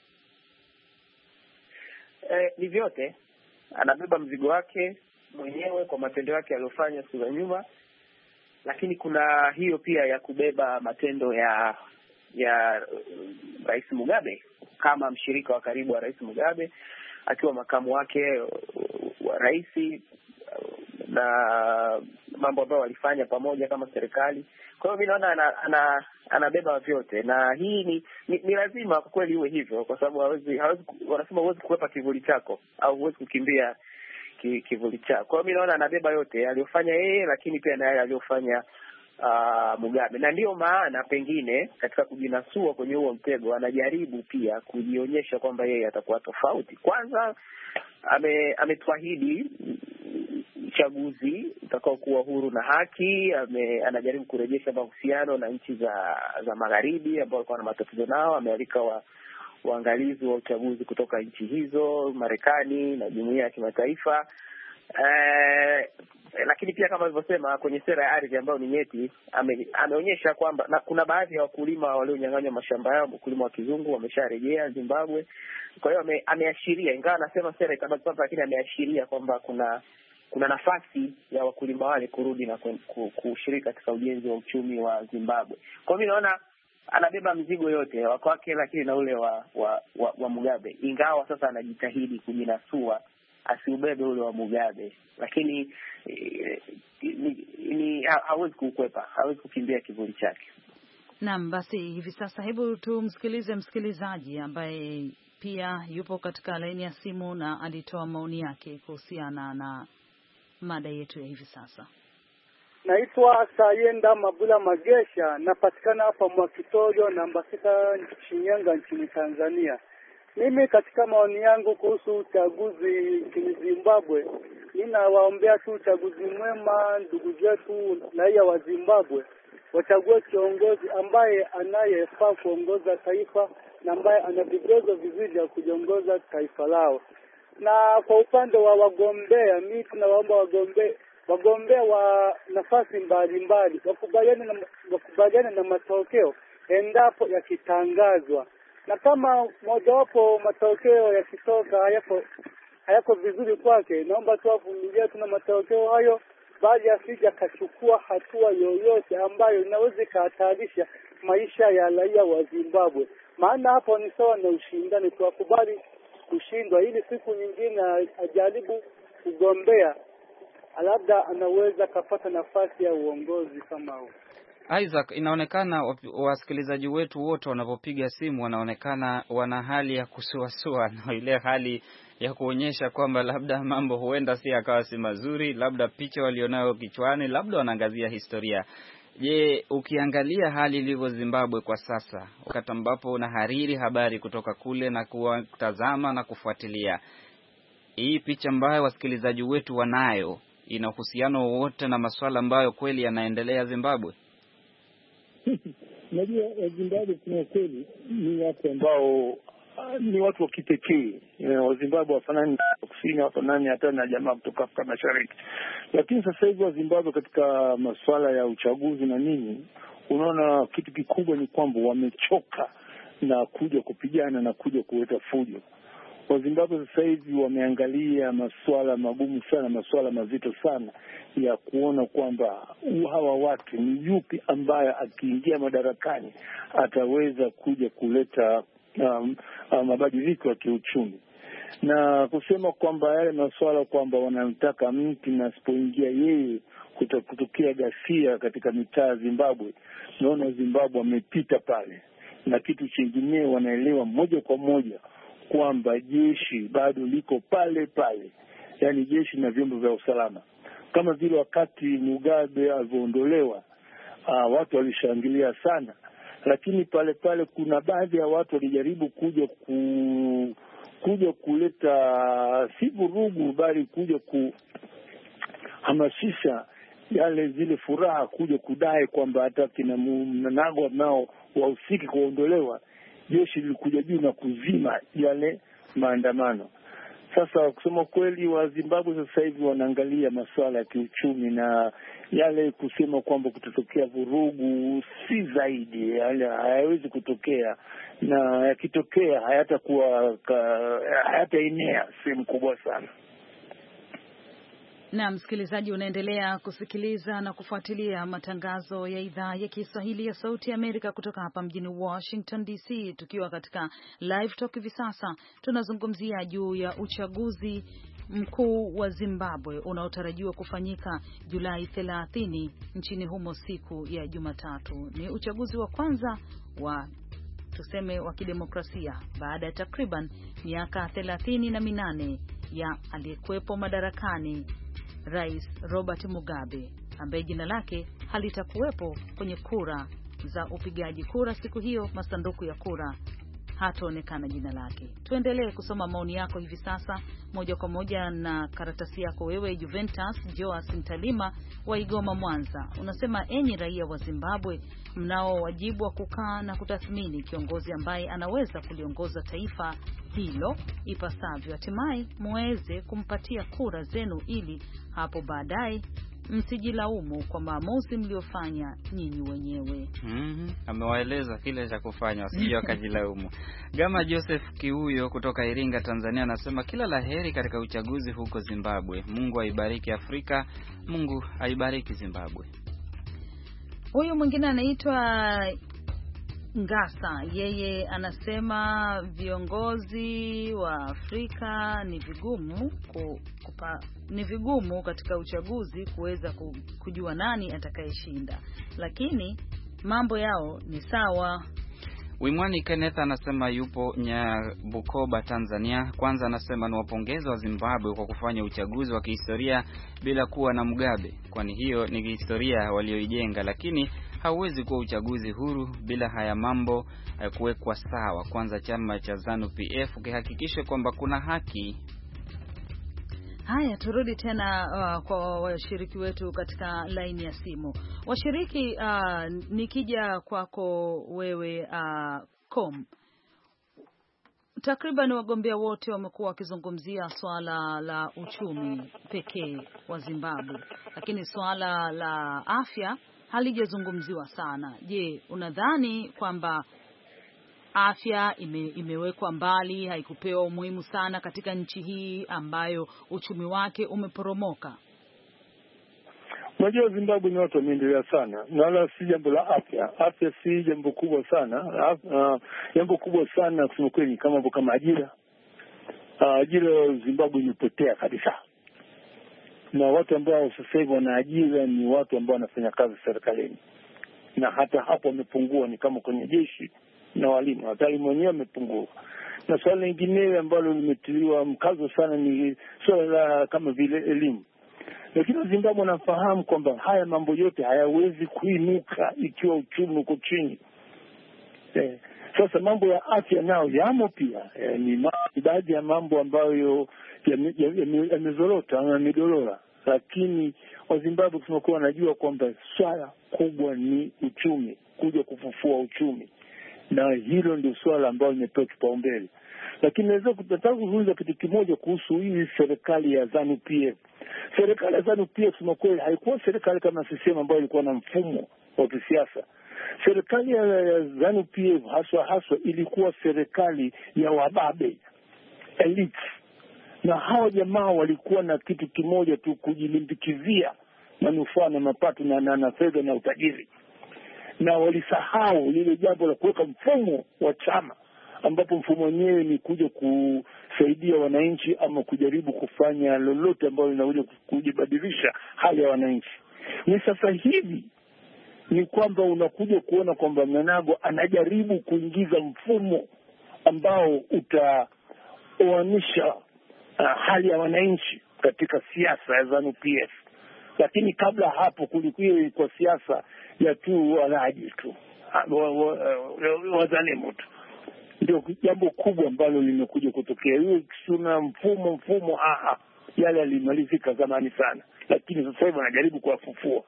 Eh, ni vyote. Anabeba mzigo wake mwenyewe kwa matendo yake aliyofanya siku za nyuma, lakini kuna hiyo pia ya kubeba matendo ya ya uh, Rais Mugabe kama mshirika wa karibu wa Rais Mugabe, akiwa makamu wake uh, wa rais, uh, na mambo ambayo walifanya pamoja kama serikali. Kwa hiyo mimi naona ana, ana, anabeba vyote, na hii ni, ni, ni lazima kwa kweli iwe hivyo, kwa sababu hawezi hawezi wanasema huwezi kukwepa kivuli chako au huwezi kukimbia ki, kivuli chako. Kwa hiyo mimi naona anabeba yote aliyofanya yeye, lakini pia na yale aliyofanya uh, Mugabe. Na ndio maana pengine katika kujinasua kwenye huo mtego anajaribu pia kujionyesha kwamba yeye atakuwa tofauti. Kwanza ame ametuahidi uchaguzi utakao kuwa huru na haki. Ame, anajaribu kurejesha mahusiano na nchi za za magharibi ambao walikuwa na matatizo nao. Amealika wa waangalizi wa uchaguzi kutoka nchi hizo, Marekani na jumuiya ya kimataifa. Eh, lakini pia kama alivyosema kwenye sera ya ardhi ambayo ni nyeti, ame, ameonyesha kwamba na kuna baadhi ya wakulima walionyang'anywa mashamba yao, wakulima wa kizungu wamesharejea Zimbabwe. Kwa hiyo ame, ameashiria, ingawa anasema sera itabaki, lakini ameashiria kwamba kuna kuna nafasi ya wakulima wale kurudi na kushiriki katika ujenzi wa uchumi wa Zimbabwe. Kwa hiyo naona anabeba mzigo yote wa kwake, lakini na ule wa wa, wa, wa Mugabe, ingawa sasa anajitahidi kujinasua asiubebe ule wa Mugabe, lakini e, ni, ni hawezi kukwepa, hawezi kukimbia kivuli chake. Naam, basi hivi sasa hebu tumsikilize msikilizaji ambaye pia yupo katika laini ya simu na alitoa maoni yake kuhusiana na mada yetu ya hivi sasa. Naitwa Sayenda Mabula Magesha, napatikana hapa Mwakitorio namba sita Shinyanga nchini Tanzania. Mimi katika maoni yangu kuhusu uchaguzi nchini Zimbabwe, ninawaombea tu uchaguzi mwema ndugu zetu raia wa Zimbabwe. Wachague kiongozi ambaye anayefaa kuongoza taifa na ambaye ana vigezo vizuri vya kuongoza taifa lao. Na kwa upande wa wagombea, mimi tunawaomba wagombea wagombea wa nafasi mbalimbali wakubaliane na wakubaliane na matokeo endapo yakitangazwa. Na kama mojawapo matokeo yakitoka hayako hayako vizuri kwake, naomba tu avumilie tuna matokeo hayo, bali asije akachukua hatua yoyote ambayo inaweza kuhatarisha maisha ya raia wa Zimbabwe. Maana hapo ni sawa na ushindani, tuwakubali kushindwa ili siku nyingine ajaribu kugombea, labda anaweza kapata nafasi ya uongozi kama huo. Isaac, inaonekana wasikilizaji wetu wote wanapopiga simu wanaonekana wana hali ya kusuasua na ile hali ya kuonyesha kwamba labda mambo huenda si akawa si mazuri, labda picha walionayo kichwani, labda wanaangazia historia. Je, ukiangalia hali ilivyo Zimbabwe kwa sasa, wakati ambapo unahariri habari kutoka kule na kutazama na kufuatilia, hii picha ambayo wasikilizaji wetu wanayo ina uhusiano wote na masuala ambayo kweli yanaendelea Zimbabwe? Najua Zimbabwe kwa kweli ni watu ambao ni watu wa kipekee. Wa Zimbabwe wafanani kusini, wafanani hata na jamaa kutoka Afrika Mashariki. Lakini sasa hivi wa Zimbabwe katika masuala ya uchaguzi na nini, unaona kitu kikubwa ni kwamba wamechoka na kuja kupigana na kuja kuleta fujo. Wa Zimbabwe sasa hivi wameangalia masuala magumu sana, masuala mazito sana ya kuona kwamba hawa watu ni yupi ambaye akiingia madarakani ataweza kuja kuleta um, um, mabadiliko ya kiuchumi. Na kusema kwamba yale masuala kwamba wanamtaka mtu na asipoingia yeye kutokea ghasia katika mitaa Zimbabwe, naona Zimbabwe wamepita pale. Na kitu chingine wanaelewa moja kwa moja kwamba jeshi bado liko pale pale, yani jeshi na vyombo vya usalama. Kama vile wakati Mugabe alivyoondolewa, uh, watu walishangilia sana, lakini pale pale kuna baadhi ya watu walijaribu kuja ku, kuja kuleta si vurugu, bali kuja kuhamasisha yale zile furaha, kuja kudai kwamba hata kina Mnangagwa nao wahusiki kuondolewa. Jeshi lilikuja juu na kuzima yale maandamano. Sasa kusema kweli, wa Zimbabwe sasa hivi wanaangalia masuala ya kiuchumi, na yale kusema kwamba kutatokea vurugu si zaidi, yale hayawezi kutokea, na yakitokea hayatakuwa hayataenea sehemu kubwa sana. Na msikilizaji, unaendelea kusikiliza na kufuatilia matangazo ya idhaa ya Kiswahili ya Sauti ya Amerika kutoka hapa mjini Washington D C, tukiwa katika live talk hivi sasa. Tunazungumzia juu ya uchaguzi mkuu wa Zimbabwe unaotarajiwa kufanyika Julai thelathini nchini humo siku ya Jumatatu. Ni uchaguzi wa kwanza wa tuseme wa kidemokrasia baada ya takriban miaka thelathini na minane ya aliyekuwepo madarakani Rais Robert Mugabe, ambaye jina lake halitakuwepo kwenye kura za upigaji kura siku hiyo. Masanduku ya kura hataonekana jina lake. Tuendelee kusoma maoni yako hivi sasa moja kwa moja na karatasi yako wewe Juventus Joas Ntalima wa Igoma Mwanza. Unasema, enyi raia wa Zimbabwe, mnao wajibu wa kukaa na kutathmini kiongozi ambaye anaweza kuliongoza taifa hilo ipasavyo. Hatimaye muweze kumpatia kura zenu ili hapo baadaye msijilaumu kwa maamuzi mliofanya nyinyi wenyewe. Mhm. Amewaeleza kile cha kufanya, wasije wakajilaumu. Gama Joseph Kiuyo kutoka Iringa, Tanzania anasema kila laheri katika uchaguzi huko Zimbabwe. Mungu aibariki Afrika, Mungu aibariki Zimbabwe. Huyu mwingine anaitwa Ngasa, yeye anasema viongozi wa Afrika ni vigumu kupa, ni vigumu katika uchaguzi kuweza kujua nani atakayeshinda, lakini mambo yao ni sawa. Wimwani Kenneth anasema yupo Nyabukoba, Tanzania. Kwanza anasema ni wapongeza wa Zimbabwe kwa kufanya uchaguzi wa kihistoria bila kuwa na Mugabe, kwani hiyo ni historia walioijenga, lakini hauwezi kuwa uchaguzi huru bila haya mambo kuwekwa sawa. Kwanza chama cha ZANU P F kihakikishe kwamba kuna haki. Haya, turudi tena uh, kwa washiriki wetu katika line ya simu. Washiriki, uh, nikija kwako wewe uh, kom, takriban wagombea wote wamekuwa wakizungumzia swala la uchumi pekee wa Zimbabwe, lakini swala la afya halijazungumziwa sana. Je, unadhani kwamba afya ime, imewekwa mbali, haikupewa umuhimu sana katika nchi hii ambayo uchumi wake umeporomoka? Unajua Zimbabwe ni watu wameendelea sana, na wala si jambo la afya. Afya si jambo kubwa sana. Uh, jambo kubwa sana kusema kweli kama kama ajira. Uh, ajira Zimbabwe imepotea kabisa. Na watu ambao sasa hivi wana ajira ni watu ambao wanafanya kazi serikalini. Na hata hapo wamepungua, ni kama kwenye jeshi na walimu. Hata walimu wenyewe wamepungua. Na swala lingine ambalo limetiliwa mkazo sana ni swala la kama vile elimu. Lakini Zimbabwe wanafahamu kwamba haya mambo yote hayawezi kuinuka ikiwa uchumi uko chini. Eh, sasa mambo ya afya nao yamo pia. Eh, ni baadhi ya mambo ambayo yamezorota ya, ya, ya yamedorora. Lakini Wazimbabwe tunakuwa wanajua kwamba swala kubwa ni uchumi, kuja kufufua uchumi. Na hilo ndio swala ambalo limepewa kipaumbele. Lakini naweza kutaka kuzungumza kitu kimoja kuhusu hii serikali ya ZANU P F. Serikali ya ZANU P F kwa kweli haikuwa serikali kama sisema ambayo ilikuwa na mfumo wa kisiasa. Serikali ya ZANU P F haswa haswa ilikuwa serikali ya wababe, elite. Na hao jamaa walikuwa na kitu kimoja tu, kujilimbikizia manufaa na mapato na, na, na fedha na utajiri. Na walisahau lile jambo la kuweka mfumo wa chama, ambapo mfumo wenyewe ni kuja kusaidia wananchi ama kujaribu kufanya lolote ambalo linakuja kujibadilisha hali ya wananchi. Ni sasa hivi ni kwamba unakuja kuona kwamba Mnangagwa anajaribu kuingiza mfumo ambao utaoanisha uh, hali ya wananchi katika siasa ya ZANU P F. Lakini kabla hapo kulikuwa kwa siasa ya tu walaji tu, wazalemu tu. Ndio jambo kubwa ambalo limekuja kutokea. Hiyo kuna mfumo mfumo aha, yale yalimalizika zamani sana, lakini sasa hivi wanajaribu kuwafufua.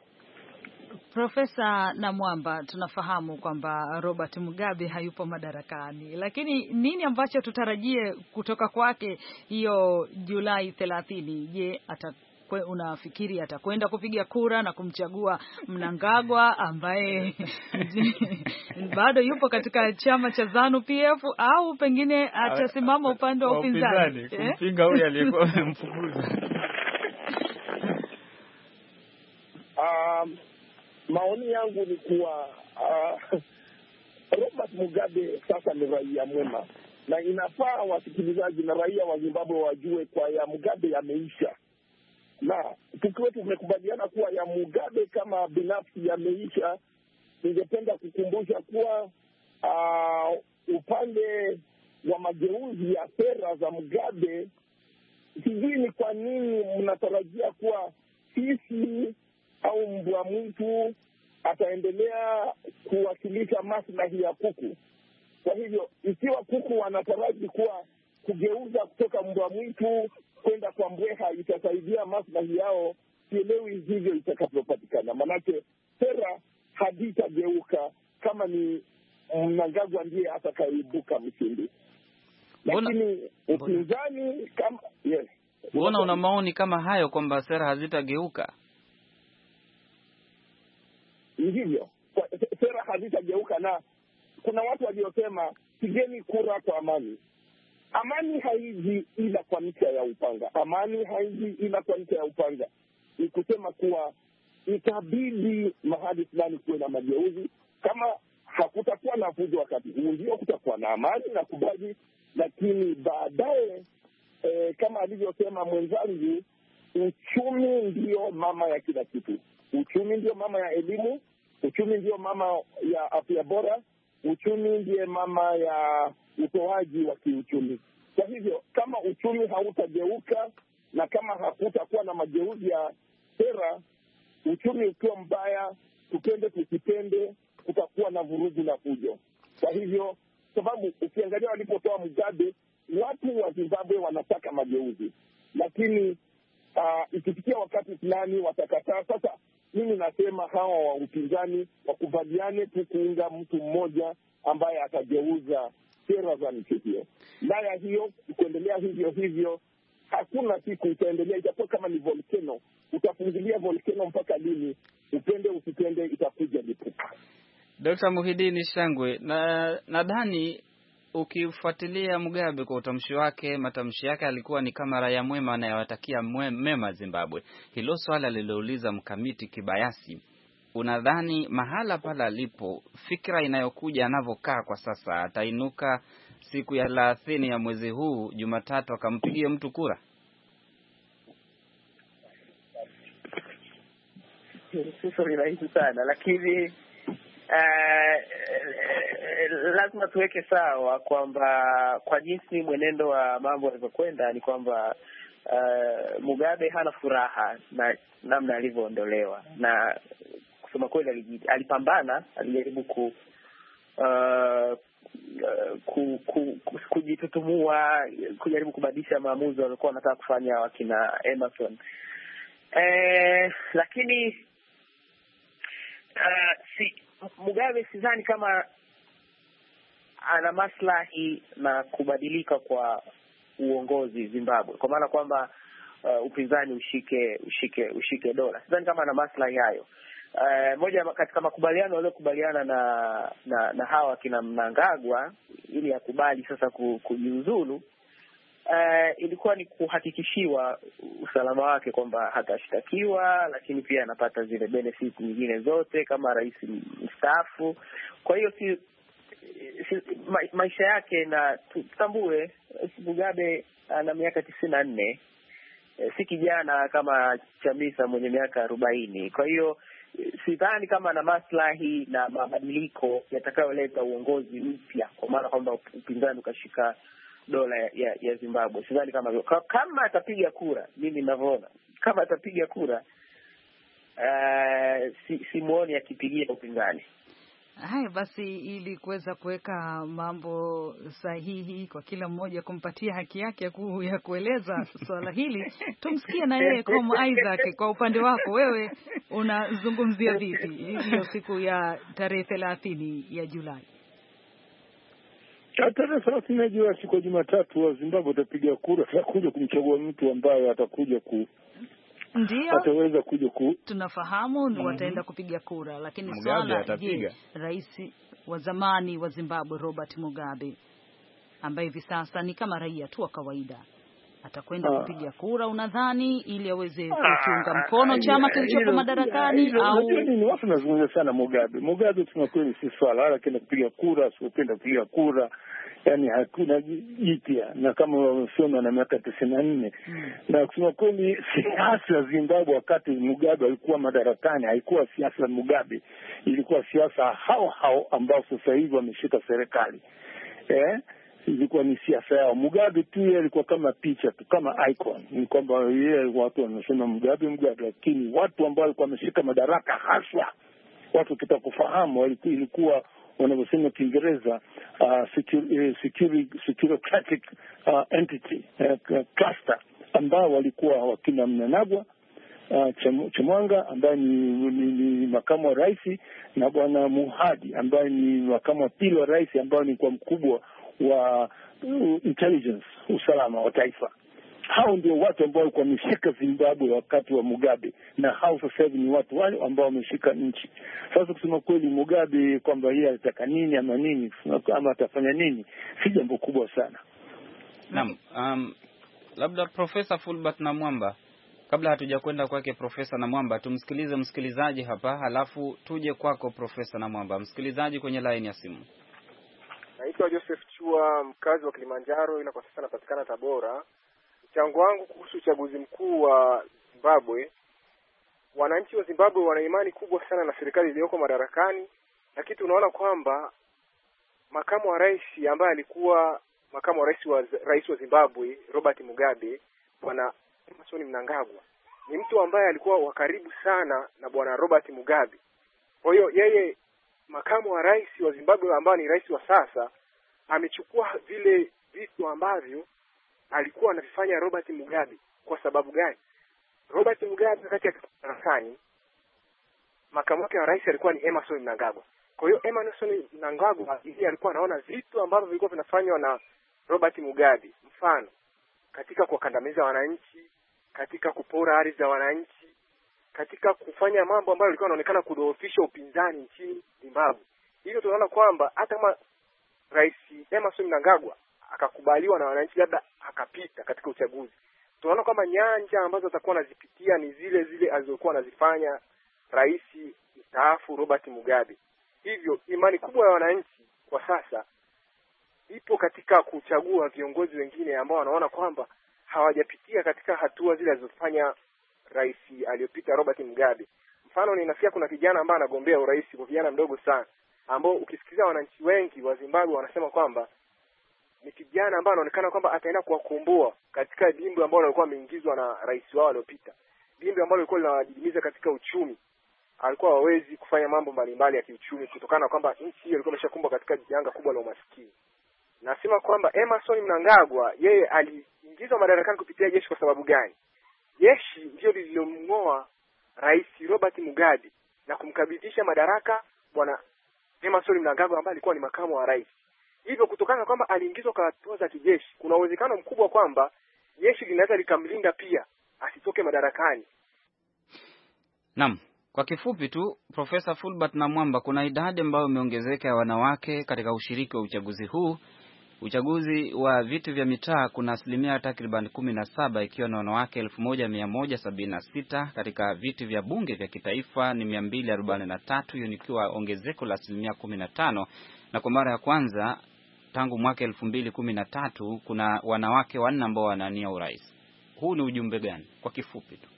Profesa Namwamba, tunafahamu kwamba Robert Mugabe hayupo madarakani, lakini nini ambacho tutarajie kutoka kwake hiyo Julai thelathini? Je, ata unafikiri atakwenda kupiga kura na kumchagua Mnangagwa ambaye bado yupo katika chama cha ZANU P F, au pengine atasimama upande wa upinzani kumpinga huyu aliyekuwa mfukuza? Um, maoni yangu ni kuwa uh, Robert Mugabe sasa ni raia mwema, na inafaa wasikilizaji na raia wa Zimbabwe wajue kwa ya Mugabe yameisha. Na tukiwa tumekubaliana kuwa ya Mugabe kama binafsi yameisha, ningependa kukumbusha kuwa uh, upande wa mageuzi ya sera za Mugabe, sijui ni kwa nini mnatarajia kuwa sisi au mbwa mwitu ataendelea kuwakilisha maslahi ya kuku. Kwa hivyo ikiwa kuku wanataraji kuwa kugeuza kutoka mbwa mwitu kwenda kwa mbweha itasaidia maslahi yao, sielewi hivyo itakavyopatikana. Manake sera hazitageuka kama ni Mnangagwa ndiye atakayeibuka mshindi. Lakini upinzani kama yes. Mbona una maoni kama hayo kwamba sera hazitageuka? Hivyo sera hazitageuka, na kuna watu waliosema pigeni kura kwa amani. Amani haiji ila kwa ncha ya upanga. Amani haiji ila kwa ncha ya upanga. Ni kusema kuwa itabidi mahali fulani kuwe na mageuzi. Kama hakutakuwa na fujo wakati huu, ndio kutakuwa na amani na kubali. Lakini baadaye e, kama alivyosema mwenzangu, uchumi ndio mama ya kila kitu. Uchumi ndio mama ya elimu, Uchumi ndio mama ya afya bora, uchumi ndiye mama ya utoaji wa kiuchumi. Kwa hivyo kama uchumi hautageuka na kama hakutakuwa na mageuzi ya sera, uchumi ukiwa mbaya, tupende tusipende, kutakuwa na vurugu na fujo. Kwa hivyo, sababu ukiangalia walipotoa Mugabe, watu wa Zimbabwe wanataka mageuzi, lakini uh, ikifikia wakati fulani watakataa. Sasa mimi nasema hawa wa upinzani wakubaliane tu kuunga mtu mmoja ambaye atageuza sera za nchi hiyo. Ndaya hiyo kuendelea hivyo hivyo, hakuna siku itaendelea, itakuwa kama ni volcano. Utafungilia volcano mpaka lini? Upende usipende, itakuja lipuka. Dokta Muhidini Shangwe, na nadhani ukifuatilia Mugabe kwa utamshi wake, matamshi yake alikuwa ni kama raia mwema anayewatakia mema Zimbabwe. Hilo swala lilouliza mkamiti Kibayasi, unadhani mahala pala alipo, fikra inayokuja anavyokaa kwa sasa, atainuka siku ya thelathini ya mwezi huu Jumatatu akampigia mtu kura? Sio rahisi sana, lakini uh, lazima tuweke sawa kwamba kwa jinsi mwenendo wa mambo ulivyokwenda ni kwamba uh, Mugabe hana furaha na namna alivyoondolewa, na kusema kweli alipambana, alijaribu ku uh, ku, ku, ku, kujitutumua, kujaribu kubadilisha maamuzi walikuwa wanataka kufanya wakina Emerson. Eh, lakini uh, si Mugabe sidhani kama ana maslahi na kubadilika kwa uongozi Zimbabwe, kwa maana kwamba uh, upinzani ushike ushike ushike dola. Sidhani kama ana maslahi hayo. Uh, moja katika makubaliano waliokubaliana na na na hawa kina Mnangagwa ili akubali sasa kujiuzulu, uh, ilikuwa ni kuhakikishiwa usalama wake kwamba hatashtakiwa, lakini pia anapata zile benefits nyingine zote kama rais mstaafu. Kwa hiyo si, si ma, maisha yake, na tutambue Mugabe ana miaka tisini na nne, si kijana kama Chamisa mwenye miaka arobaini. Kwa hiyo sidhani kama ana maslahi na mabadiliko yatakayoleta uongozi mpya, kwa maana kwamba upinzani ukashika dola ya, ya, ya Zimbabwe. Sidhani kama kama atapiga kura, mimi ninavyoona kama atapiga kura uh, si, simuoni akipigia upinzani. Haya basi, ili kuweza kuweka mambo sahihi kwa kila mmoja kumpatia haki yake ku, ya kueleza swala hili, tumsikie na yeye kama Isaac, kwa upande wako wewe unazungumzia vipi hiyo siku ya tarehe thelathini ya Julai? Tarehe thelathini ya Julai, siku ya Jumatatu, wa Zimbabwe atapiga kura, atakuja kumchagua mtu ambaye atakuja ku Ndio ataweza kuja ku tunafahamu ni mm -hmm. wataenda kupiga kura, lakini Mugabe swala je, rais wa zamani wa Zimbabwe Robert Mugabe ambaye hivi sasa ni kama raia tu wa kawaida atakwenda ah. kupiga kura, unadhani, ili aweze kuchunga mkono ah, chama kilichopo madarakani ilo, au ni watu nazungumza sana Mugabe. Mugabe tuna kweli si swala wala kenda kupiga kura, sipenda kupiga kura. Yaani hakuna jipya, na kama wamesema na miaka tisini na nne hmm. na kusema kweli siasa Zimbabwe wakati Mugabe alikuwa madarakani haikuwa siasa Mugabe, ilikuwa siasa hao hao ambao sasa hivi wameshika serikali. Eh, ilikuwa ni siasa yao. Mugabe tu yeye alikuwa kama picha tu, kama icon. Ni kwamba yeye watu wanasema Mugabe Mugabe, lakini watu ambao walikuwa wameshika madaraka hasa watu kitakufahamu ilikuwa wanavyosema Kiingereza uh, security, security, securocratic uh, entity uh, cluster, ambao walikuwa wakina Mnangagwa uh, Chemwanga ambaye ni, ni, ni makamu wa rais, na bwana Muhadi ambaye ni makamu wa pili wa rais, ambaye ni kwa mkubwa wa uh, intelligence, usalama wa taifa. Hao ndio watu ambao walikuwa wameshika Zimbabwe wakati wa Mugabe, na hao sasa hivi ni watu wale ambao wameshika nchi. Sasa kusema kweli Mugabe kwamba yeye alitaka nini ama nini ama atafanya nini si jambo kubwa sana. Naam, um, labda Profesa Fulbert Namwamba, kabla hatuja kwenda kwake Profesa Namwamba, tumsikilize msikilizaji hapa, halafu tuje kwako Profesa Namwamba. Msikilizaji kwenye line ya simu. Naitwa Joseph Chua, mkazi wa Kilimanjaro, ila kwa sasa napatikana Tabora. Mchango wangu kuhusu uchaguzi mkuu wa Zimbabwe, wananchi wa Zimbabwe wana imani kubwa sana na serikali iliyoko madarakani, lakini tunaona kwamba makamu wa rais ambaye alikuwa makamu wa rais wa rais wa Zimbabwe Robert Mugabe, bwana Emmerson Mnangagwa, ni mtu ambaye alikuwa wa karibu sana na bwana Robert Mugabe. Kwa hiyo yeye makamu wa rais wa Zimbabwe ambaye ni rais wa sasa amechukua vile vitu ambavyo alikuwa anafanya Robert Mugabe. Kwa sababu gani? Robert Mugabe wakati akiwa makamu wake wa rais alikuwa ni Emmerson Mnangagwa. Kwa hiyo Emmerson Mnangagwa yeye alikuwa anaona vitu ambavyo vilikuwa vinafanywa na Robert Mugabe, mfano katika kuwakandamiza wananchi, katika kupora ardhi za wananchi, katika kufanya mambo ambayo yalikuwa yanaonekana kudhoofisha upinzani nchini Zimbabwe. Hivyo tunaona kwamba hata kama Rais Emmerson Mnangagwa akakubaliwa na wananchi, labda akapita katika uchaguzi, tunaona kwamba nyanja ambazo atakuwa anazipitia ni zile zile alizokuwa anazifanya rais mstaafu Robert Mugabe. Hivyo imani kubwa ya wananchi kwa sasa ipo katika kuchagua viongozi wengine ambao wanaona kwamba hawajapitia katika hatua zile alizofanya rais aliyopita Robert Mugabe. Mfano, ninasikia kuna kijana ambaye anagombea urais, kwa kijana mdogo sana, ambao ukisikiza wananchi wengi wa Zimbabwe wanasema kwamba ni kijana ambaye anaonekana kwamba ataenda kuwakomboa katika dimbu ambalo alikuwa ameingizwa na rais wao aliyopita. Dimbu ambalo lilikuwa linawajidimiza katika uchumi. Alikuwa hawezi kufanya mambo mbalimbali ya kiuchumi kutokana na kwamba nchi hiyo ilikuwa imeshakumbwa katika janga kubwa la umaskini. Nasema kwamba Emmerson Mnangagwa yeye aliingizwa madarakani kupitia jeshi. Kwa sababu gani? Jeshi ndio lililomngoa rais Robert Mugabe na kumkabidhisha madaraka bwana Emmerson Mnangagwa ambaye alikuwa ni makamu wa rais. Hivyo kutokana na kwamba aliingizwa kwa hatua za kijeshi, kuna uwezekano mkubwa kwamba jeshi linaweza likamlinda pia asitoke madarakani. Naam, kwa kifupi tu Profesa Fulbert Namwamba, kuna idadi ambayo imeongezeka ya wanawake katika ushiriki wa uchaguzi huu. Uchaguzi wa vitu vya mitaa kuna asilimia takriban kumi na saba, ikiwa na wanawake elfu moja mia moja sabini na sita. Katika viti vya bunge vya kitaifa ni mia mbili arobaini na tatu, hiyo nikiwa ongezeko la asilimia kumi na tano. Na kwa mara ya kwanza tangu mwaka elfu mbili kumi na tatu kuna wanawake wanne ambao wanania urais. Huu ni ujumbe gani kwa kifupi tu?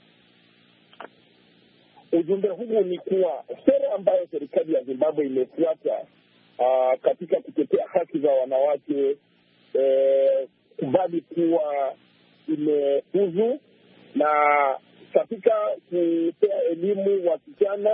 Ujumbe huu ni kuwa sera ambayo serikali ya Zimbabwe imefuata uh, katika kutetea haki za wanawake, eh, kubali kuwa imefuzu, na katika kupea elimu wasichana,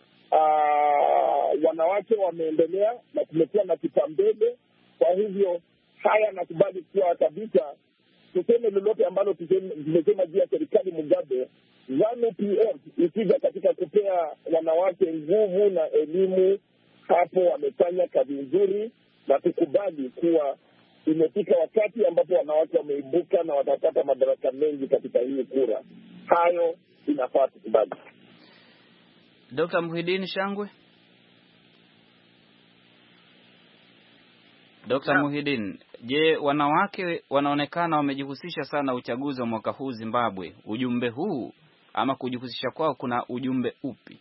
uh, wanawake wameendelea na kumekuwa na kipaumbele. Kwa hivyo haya nakubali kuwa kabisa, tuseme lolote ambalo tumesema juu ya serikali Mugabe, ZANU P F ikija katika kupea wanawake nguvu na elimu, hapo wamefanya kazi nzuri, na tukubali kuwa imefika wakati ambapo wanawake wameibuka na watapata madaraka mengi katika hii kura. Hayo inafaa tukubali. Dokta Muhidini Shangwe. Dokta Muhidini, je, wanawake wanaonekana wamejihusisha sana uchaguzi wa mwaka huu Zimbabwe. Ujumbe huu ama kujihusisha kwao kuna ujumbe upi?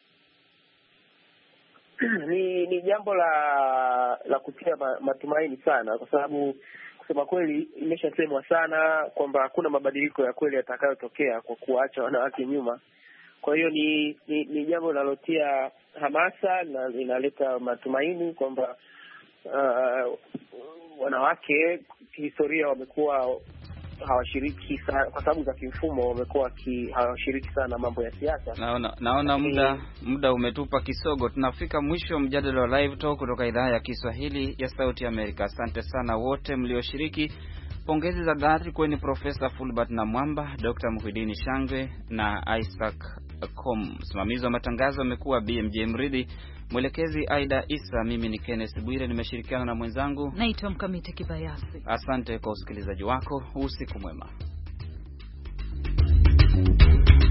Ni ni jambo la la kutia matumaini sana, kwa sababu kusema kweli imeshasemwa sana kwamba hakuna mabadiliko ya kweli yatakayotokea kwa kuacha wanawake nyuma. Kwa hiyo ni ni, ni jambo linalotia hamasa na linaleta matumaini kwamba uh, wanawake kihistoria wamekuwa hawashiriki sana, kwa sababu za kimfumo wamekuwa hawashiriki sana mambo ya siasa. Naona naona muda muda umetupa kisogo. Tunafika mwisho wa mjadala wa Live Talk kutoka idhaa ya Kiswahili ya Sauti ya Amerika. Asante sana wote mlioshiriki. Pongezi za dhati kweni Profesa Fulbert Namwamba, Dokta Muhidini Shangwe na Isaac Com. Msimamizi wa matangazo amekuwa B M J Mridhi, mwelekezi Aida Isa, mimi ni Kenneth Bwire, nimeshirikiana na mwenzangu naitwa Mkamiti Kibayasi. Asante kwa usikilizaji wako, usiku mwema.